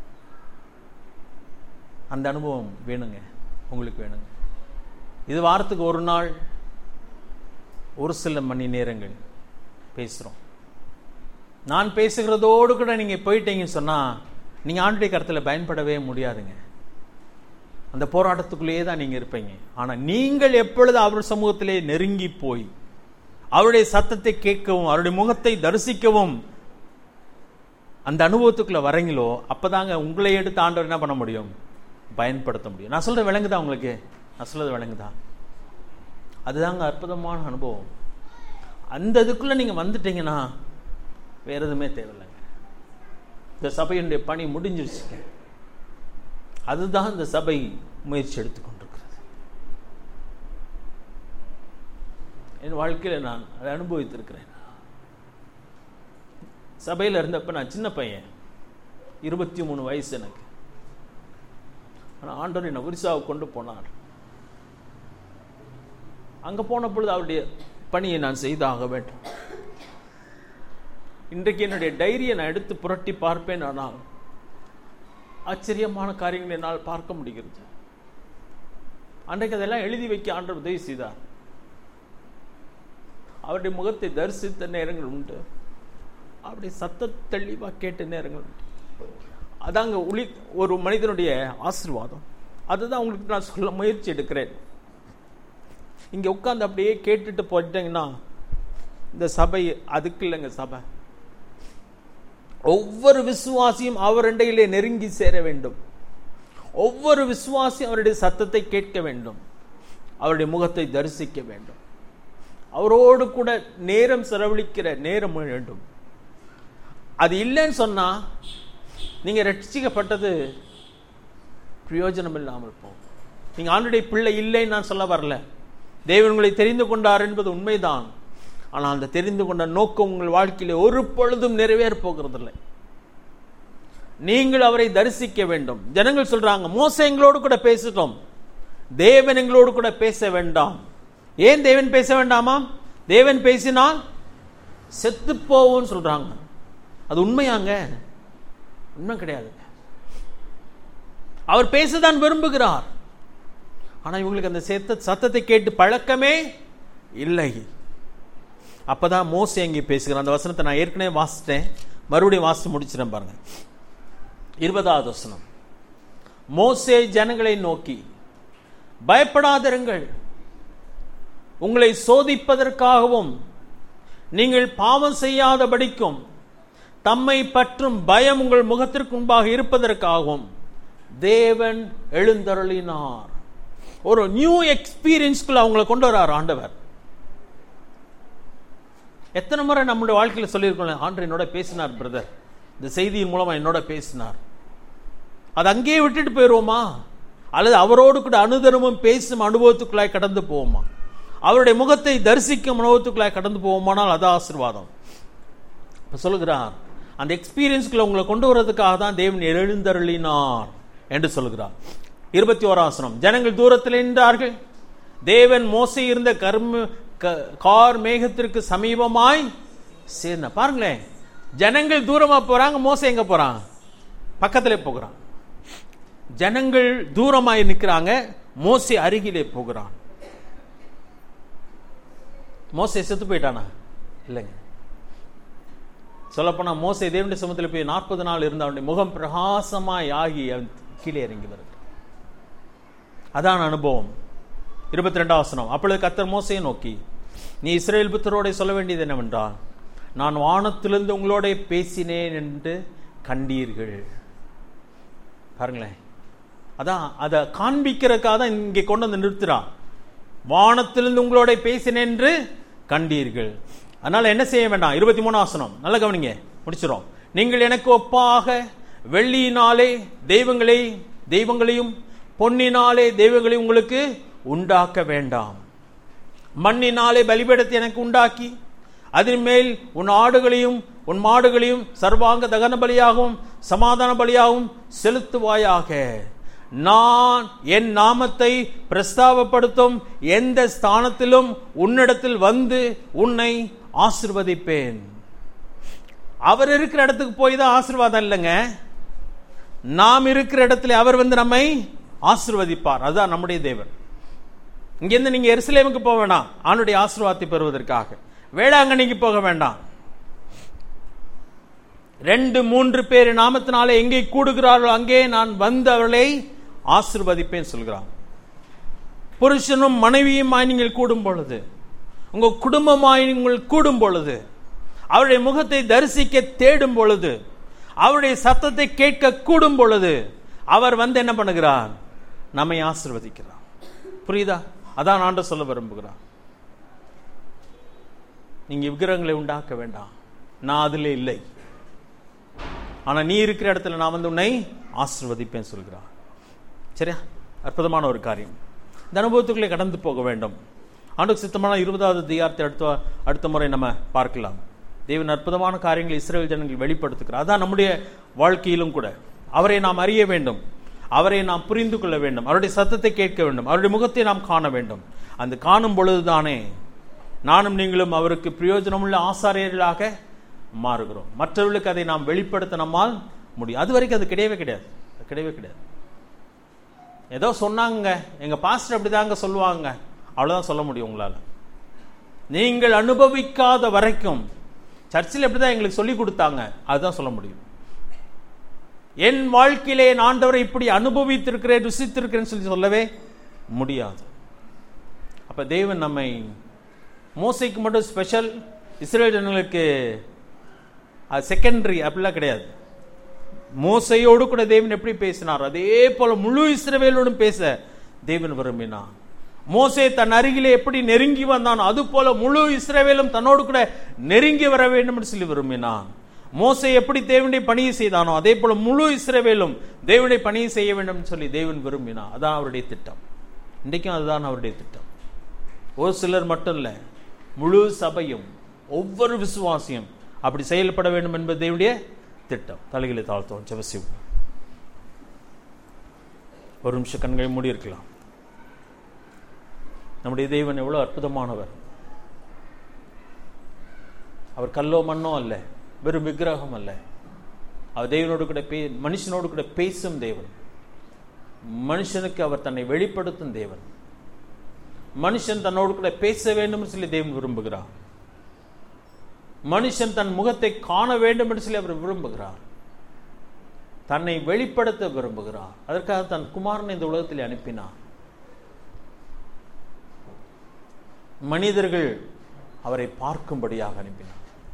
அந்த அனுபவம் வேணுங்க, உங்களுக்கு வேணுங்க. இது வாரத்துக்கு ஒரு நாள் ஒரு சில மணி நேரங்கள் பேசுறோம். நான் பேசுகிறதோடு கூட நீங்க போயிட்டீங்கன்னு சொன்னா நீங்க ஆண்டுடைய கருத்தில் பயன்படவே முடியாதுங்க. அந்த போராட்டத்துக்குள்ளேயே தான் நீங்க இருப்பீங்க. ஆனா நீங்கள் எப்பொழுது அவர் சமூகத்திலே நெருங்கி போய் அவருடைய சத்தத்தை கேட்கவும் அவருடைய முகத்தை தரிசிக்கவும் அந்த அனுபவத்துக்குள்ள வரீங்களோ, அப்பதாங்க உங்களை எடுத்து ஆண்டவர் என்ன பண்ண முடியும்? பயன்படுத்த முடியும். நான் சொல்றது விளங்குதா உங்களுக்கு? நான் சொல்றது விளங்குதா? அதுதாங்க அற்புதமான அனுபவம். அந்த இதுக்குள்ள நீங்க வந்துட்டீங்கன்னா வேற எதுவுமே தேவையில்லைங்க. இந்த சபையினுடைய பணி முடிஞ்சிருச்சுங்க. அதுதான் இந்த சபை முயற்சி எடுத்துக்கொண்டிருக்கிறது. என் வாழ்க்கையில நான் அதை அனுபவித்திருக்கிறேன். சபையில் இருந்தப்ப நான் சின்ன பையன், இருபத்தி மூணு வயசு எனக்கு. ஆனால் ஆண்டவர் என்னை ஒரிசாவை கொண்டு போனார். அங்க போன பொழுது அவருடைய பணியை நான் செய்தாக வேண்டும். இன்றைக்கு என்னுடைய டைரியை நான் எடுத்து புரட்டி பார்ப்பேன், ஆனால் ஆச்சரியமான காரியங்களை என்னால் பார்க்க முடிகிறது. அன்றைக்கு அதெல்லாம் எழுதி வைக்க ஆண்டவர் உதவி செய்தார். அவருடைய முகத்தை தரிசித்த நேரங்கள் உண்டு, அப்படி சத்த தெளிவா கேட்ட நேரங்கள் உண்டு. அதாங்க ஒளி ஒரு மனிதனுடைய ஆசீர்வாதம். அதுதான் உங்களுக்கு நான் சொல்ல முயற்சி எடுக்கிறேன். இங்க உட்கார்ந்து அப்படியே கேட்டுட்டு போயிட்டீங்கன்னா இந்த சபை அதுக்கு இல்லைங்க. சபை ஒவ்வொரு விசுவாசியும் அவர் அண்டையிலே நெருங்கி சேர வேண்டும். ஒவ்வொரு விசுவாசியும் அவருடைய சத்தத்தை கேட்க வேண்டும், அவருடைய முகத்தை தரிசிக்க வேண்டும், அவரோடு கூட நேரம் செலவழிக்கிற நேரம் வேண்டும். அது இல்லைன்னு சொன்னா நீங்க ரட்சிக்கப்பட்டது பிரயோஜனம் இல்லாமல் போகும். நீங்க ஆண்டுடைய பிள்ளை இல்லைன்னு நான் சொல்ல வரல. தேவன் உங்களை தெரிந்து கொண்டார் என்பது உண்மைதான். ஆனால் அந்த தெரிந்து கொண்ட நோக்கம் உங்கள் வாழ்க்கையிலே ஒரு பொழுதும் நிறைவேற போகிறதில்லை. நீங்கள் அவரை தரிசிக்க வேண்டும். ஜனங்கள் சொல்றாங்க, மோசே எங்களோடு கூட பேசிட்டோம், தேவன் எங்களோடு கூட பேச வேண்டாம். ஏன் தேவன் பேச வேண்டாமா? தேவன் பேசினால் செத்து போவோம்னு சொல்றாங்க. அது உண்மையாங்க? உண்மை கிடையாது. அவர் பேசதான் விரும்புகிறார். ஆனா இவங்களுக்கு அந்த சத்தத்தை கேட்டு பழக்கமே இல்லை. அப்பதான் மோசே அங்கே பேசுகிறார். அந்த வசனத்தை நான் ஏற்கனவே வாசிட்டேன், மறுபடியும் வாசித்து முடிச்சிடறேன் பாருங்க. இருபதாவது வசனம். மோசே ஜனங்களை நோக்கி, பயப்படாதிருங்கள், உங்களை சோதிப்பதற்காகவும் நீங்கள் பாவம் செய்யாதபடிக்கும் தம்மை பற்றும் பயம் உங்கள் முகத்திற்கு முன்பாக இருப்பதற்காகவும் தேவன் எழுந்தருளினார். ஒரு நியூ எக்ஸ்பீரியன்ஸ்குள்ள அவங்களை கொண்டு வரார் ஆண்டவர். எத்தனை முறை நம்முடைய வாழ்க்கையில் சொல்லியிருக்கோம், ஆண்டவர் என்னோட பேசினார் பிரதர், இந்த செய்தியின் மூலமா என்னோட பேசினார். அது அங்கேயே விட்டுட்டு போயிடுவோமா? அல்லது அவரோடு கூட அனுதினமும் பேசும் அனுபவத்துக்குள்ளாய் கடந்து போவோமா? அவருடைய முகத்தை தரிசிக்கும் அனுபவத்துக்குள்ளாய் கடந்து போவோமானால் அது ஆசீர்வாதம். சொல்லுகிறார், அந்த எக்ஸ்பீரியன்ஸ்குள்ள உங்களை கொண்டு வர்றதுக்காக தான் தேவன் எழுந்தருளினார் என்று சொல்லுகிறார். இருபத்தி ஓராம் வசனம். ஜனங்கள் தூரத்தில் நின்றார்கள், தேவன் மோசே இருந்த கர்ம கார் மேகத்திற்கு சமீபமாய் சேர்ந்த. பாருங்களேன், ஜனங்கள் தூரமா போறாங்க, மோசே எங்க போறான்? பக்கத்திலே போகிறான். ஜனங்கள் தூரமாய் நிற்கிறாங்க, மோசே அருகிலே போகிறான். மோசே செத்து போயிட்டானா? இல்லைங்க. சொல்லப்போனா மோசே தேவனுடைய சமூகத்தில் போய் நாற்பது நாள் இருந்த அவனுடைய முகம் பிரகாசமாய் ஆகி கீழே இறங்கி வருது. அதான் அனுபவம். இருபத்தி ரெண்டாம் வசனம். அப்பொழுது கர்த்தர் மோசேயை நோக்கி, நீ இஸ்ரவேல் புத்திரரோட சொல்ல வேண்டியது என்னவென்றால், நான் வானத்திலிருந்து உங்களோட பேசினேன் என்று கண்டீர்கள். பாருங்களேன், அதான் அதை காண்பிக்கிறதுக்காக தான் இங்கே கொண்டு வந்து நிறுத்துறான். வானத்திலிருந்து உங்களோட பேசினேன் என்று கண்டீர்கள். அதனால என்ன செய்ய வேண்டாம்? இருபத்தி மூணு ஆசனம் நல்ல கவனிங்க, முடிச்சிடும். நீங்கள் எனக்கு ஒப்பாக வெள்ளியினாலே தெய்வங்களை தெய்வங்களையும் பொன்னினாலே தெய்வங்களையும் உங்களுக்கு உண்டாக்க வேண்டாம். மண்ணினாலே பலிபீடத்தை எனக்கு உண்டாக்கி அதன் மேல் உன் ஆடுகளையும் உன் மாடுகளையும் சர்வாங்க தகன பலியாகவும் சமாதான பலியாகவும் செலுத்துவாயாக. நான் என் நாமத்தை பிரஸ்தாபப்படுத்தும் எந்த ஸ்தானத்திலும் உன்னிடத்தில் வந்து உன்னை ஆசீர்வதிப்பேன். அவர் இருக்கிற இடத்துக்கு போய் தான் ஆசீர்வாதம் இல்லைங்க, நாம் இருக்கிற இடத்துல அவர் வந்து நம்மை ஆசீர்வதிப்பார். அதுதான் நம்முடைய தேவன். இங்கிருந்து நீங்க எருசலேமுக்கு போக வேண்டாம் அவனுடைய ஆசீர்வாதத்தை பெறுவதற்காக, வேளாங்கண்ணிக்கு போக வேண்டாம். ரெண்டு மூன்று பேர் நாமத்தினாலே எங்கே கூடுகிறார்களோ அங்கே நான் வந்து அவர்களை ஆசீர்வதிப்பேன் சொல்கிறான். புருஷனும் மனைவியுமாய் நீங்கள் கூடும் பொழுது, உங்க குடும்பமாய் நீங்கள் கூடும் பொழுது, அவருடைய முகத்தை தரிசிக்க தேடும் பொழுது, அவருடைய சத்தத்தை கேட்க கூடும் பொழுது, அவர் வந்து என்ன பண்ணுகிறார்? நம்மை ஆசீர்வதிக்கிறார். புரியுதா? அதான் ஆண்டவர் சொல்ல விரும்புகிறார். நீங்க விக்கிரகங்களை உண்டாக்க வேண்டாம், நான் அதிலே இல்லை, ஆனா நீ இருக்கிற இடத்துல நான் வந்து உன்னை ஆசீர்வதிப்பேன் சொல்கிறார். சரியா? அற்புதமான ஒரு காரியம். இந்த அனுபவத்துக்குள்ளே கடந்து போக வேண்டும். ஆண்டுக்கு சித்தமான இருபதாவது அதிகாரத்தை அடுத்த அடுத்த முறை நம்ம பார்க்கலாம். தேவன் அற்புதமான காரியங்களை இஸ்ரவேல் ஜனங்கள் வெளிப்படுத்துகிறார். அதான் நம்முடைய வாழ்க்கையிலும் கூட அவரை நாம் அறிய வேண்டும், அவரை நாம் புரிந்து கொள்ள வேண்டும், அவருடைய சத்தத்தை கேட்க வேண்டும், அவருடைய முகத்தை நாம் காண வேண்டும். அந்த காணும் பொழுதுதானே நானும் நீங்களும் அவருக்கு பிரயோஜனமுள்ள ஆசாரியர்களாக மாறுகிறோம். மற்றவர்களுக்கு அதை நாம் வெளிப்படுத்த நம்மால் முடியும். அது வரைக்கும் அது கிடையவே கிடையாது, கிடையவே கிடையாது. ஏதோ சொன்னாங்க, எங்க பாஸ்டர் அப்படிதாங்க சொல்லுவாங்க, அவ்வளவுதான் சொல்ல முடியும் உங்களால. நீங்கள் அனுபவிக்காத வரைக்கும், சர்ச்சில் எப்படிதான் எங்களுக்கு சொல்லி கொடுத்தாங்க, அதுதான் சொல்ல முடியும். என் வாழ்க்கையிலே என் ஆண்டவரை இப்படி அனுபவித்திருக்கிறேன், ருசித்திருக்கிறேன் சொல்லி சொல்லவே முடியாது. அப்ப தேவன் நம்மை, மோசைக்கு மட்டும் ஸ்பெஷல், இஸ்ரவேல் ஜனங்களுக்கு செகண்டரி அப்படிலாம் கிடையாது. மோசையோடு கூட தேவன் எப்படி பேசினார், அதே போல முழு இஸ்ரவேலோடும் பேச தேவன் விரும்பினார். மோசே தன் அருகிலே எப்படி நெருங்கி வந்தான், அது போல முழு இஸ்ரவேலும் தன்னோடு கூட நெருங்கி வர வேண்டும் என்று சொல்லி விரும்பினான். மோசே எப்படி தேவனுடைய பணியை செய்தானோ அதே போல முழு இஸ்ரவேலும் தேவனுடைய பணியை செய்ய வேண்டும் சொல்லி தேவன் விரும்பினார். அதான் அவருடைய திட்டம். இன்றைக்கும் அதுதான் அவருடைய திட்டம். ஒரு சிலர் மட்டும் இல்ல, முழு சபையும் ஒவ்வொரு விசுவாசியும் அப்படி செயல்பட வேண்டும் என்பது தேவனுடைய திட்டம். தலைகளை தாழ்த்தோம், ஜெபம். ஒரு நிமிஷம் கண்களை மூடி இருக்கலாம். நம்முடைய தேவன் எவ்வளவு அற்புதமானவர். அவர் கல்லோ மண்ணோ அல்ல, வெறும் விக்கிரகம் அல்ல. அவர் தேவனோடு கூட பே மனுஷனோடு கூட பேசும் தேவன். மனுஷனுக்கு அவர் தன்னை வெளிப்படுத்தும் தேவன். மனுஷன் தன்னோடு கூட பேச வேண்டும் சொல்லி தேவன் விரும்புகிறார். மனுஷன் தன் முகத்தை காண வேண்டும் என்று சொல்லி அவர் விரும்புகிறார். தன்னை வெளிப்படுத்த விரும்புகிறார். அதற்காக தன் குமாரனை இந்த உலகத்தில் அனுப்பினார். மனிதர்கள் அவரை பார்க்கும்படியாக அனுப்பினார்.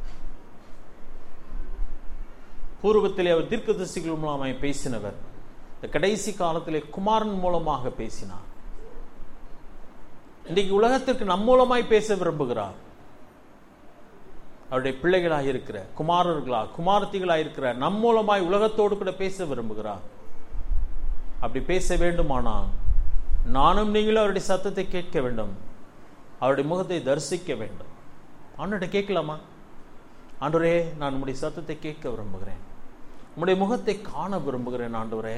பூர்வத்திலே அவர் தீர்க்கதரிசிகள் மூலமாக பேசினவர். இந்த கடைசி காலத்திலே குமாரன் மூலமாக பேசினார். இன்றைக்கு உலகத்திற்கு நம் மூலமாய் பேச விரும்புகிறார். அவருடைய பிள்ளைகளாக இருக்கிற குமாரர்களா குமாரத்திகளாக இருக்கிற நம் மூலமாய் உலகத்தோடு கூட பேச விரும்புகிறார். அப்படி பேச வேண்டுமானால் நானும் நீங்களும் அவருடைய சத்தத்தை கேட்க வேண்டும், அவருடைய முகத்தை தரிசிக்க வேண்டும். ஆண்டவரை கேட்கலாமா? ஆண்டவரே, நான் உம்முடைய சத்தத்தை கேட்க விரும்புகிறேன், உம்முடைய முகத்தை காண விரும்புகிறேன். ஆண்டவரே,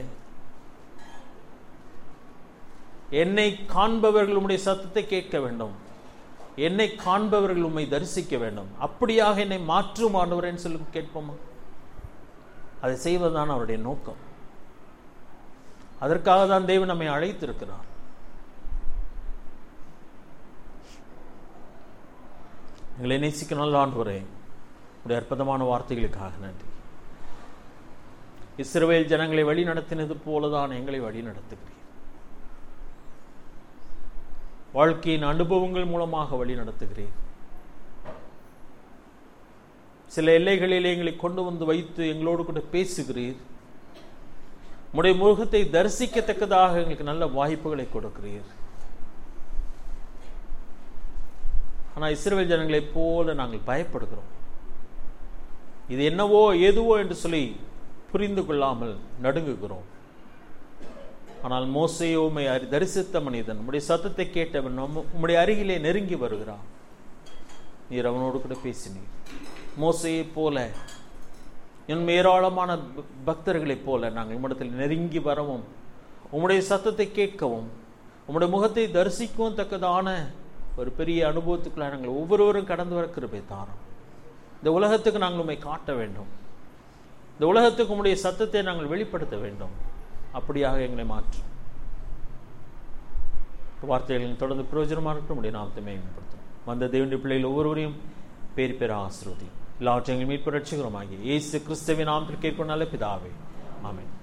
என்னை காண்பவர்கள் உம்முடைய சத்தத்தை கேட்க வேண்டும், என்னை காண்பவர்கள் உம்மை தரிசிக்க வேண்டும். அப்படியாக என்னை மாற்றும் ஆண்டவரேன்னு சொல்லி கேட்போமா? அதை செய்வதுதான் அவருடைய நோக்கம். அதற்காக தான் தேவன் நம்மை அழைத்திருக்கிறார். எங்களை நேசிக்க நல்ல ஆண்டவரே, உடைய அற்புதமான வார்த்தைகளுக்காக நன்றி. இஸ்ரவேல் ஜனங்களை வழி நடத்தினது போலதான் எங்களை வழி நடத்துகிறீர். வாழ்க்கையின் அனுபவங்கள் மூலமாக வழி நடத்துகிறீர். சில எல்லைகளில் எங்களை கொண்டு வந்து வைத்து எங்களோடு கூட பேசுகிறீர். உம்முடைய முகத்தை தரிசிக்கத்தக்கதாக எங்களுக்கு நல்ல வாய்ப்புகளை கொடுக்கிறீர். ஆனால் இஸ்ரவேல் ஜனங்களைப் போல நாங்கள் பயப்படுகிறோம். இது என்னவோ எதுவோ என்று சொல்லி புரிந்து கொள்ளாமல் நடுங்குகிறோம். ஆனால் மோசேயோ உம்மை தரிசித்த மனிதன், உம்முடைய சத்தத்தை கேட்டவன் உம்முடைய அருகிலே நெருங்கி வருகிறான். நீர் அவனோடு கூட பேசினீர். மோசையை போல இன்னும் ஏராளமான பக்தர்களைப் போல நாங்கள் உம்மிடத்தில் நெருங்கி வரவும், உம்முடைய சத்தத்தை கேட்கவும், உம்முடைய முகத்தை தரிசிக்கவும் தக்கதான ஒரு பெரிய அனுபவத்துக்குள்ள நாங்கள் ஒவ்வொருவரும் கடந்து வர கிருபை தாரும். இந்த உலகத்துக்கு நாங்கள் உம்மை காட்ட வேண்டும். இந்த உலகத்துக்கு உம்முடைய சத்தத்தை நாங்கள் வெளிப்படுத்த வேண்டும். அப்படியாக எங்களை மாற்றும். வார்த்தைகளின் தொடர்ந்து பிரயோஜனமாக இருக்கட்டும். உடைய நாமத்தை மேம்படுத்தும். வந்த தேவனுடைய பிள்ளைகள் ஒவ்வொருவரையும் பேர் பேர் ஆசீர்வதி. எல்லாவற்றையும் மீட்பு ரட்சிக்கிறோம் ஆகிய இயேசு கிறிஸ்துவின் நாமத்தில் கேட்கும் நல்ல பிதாவே, ஆமென்.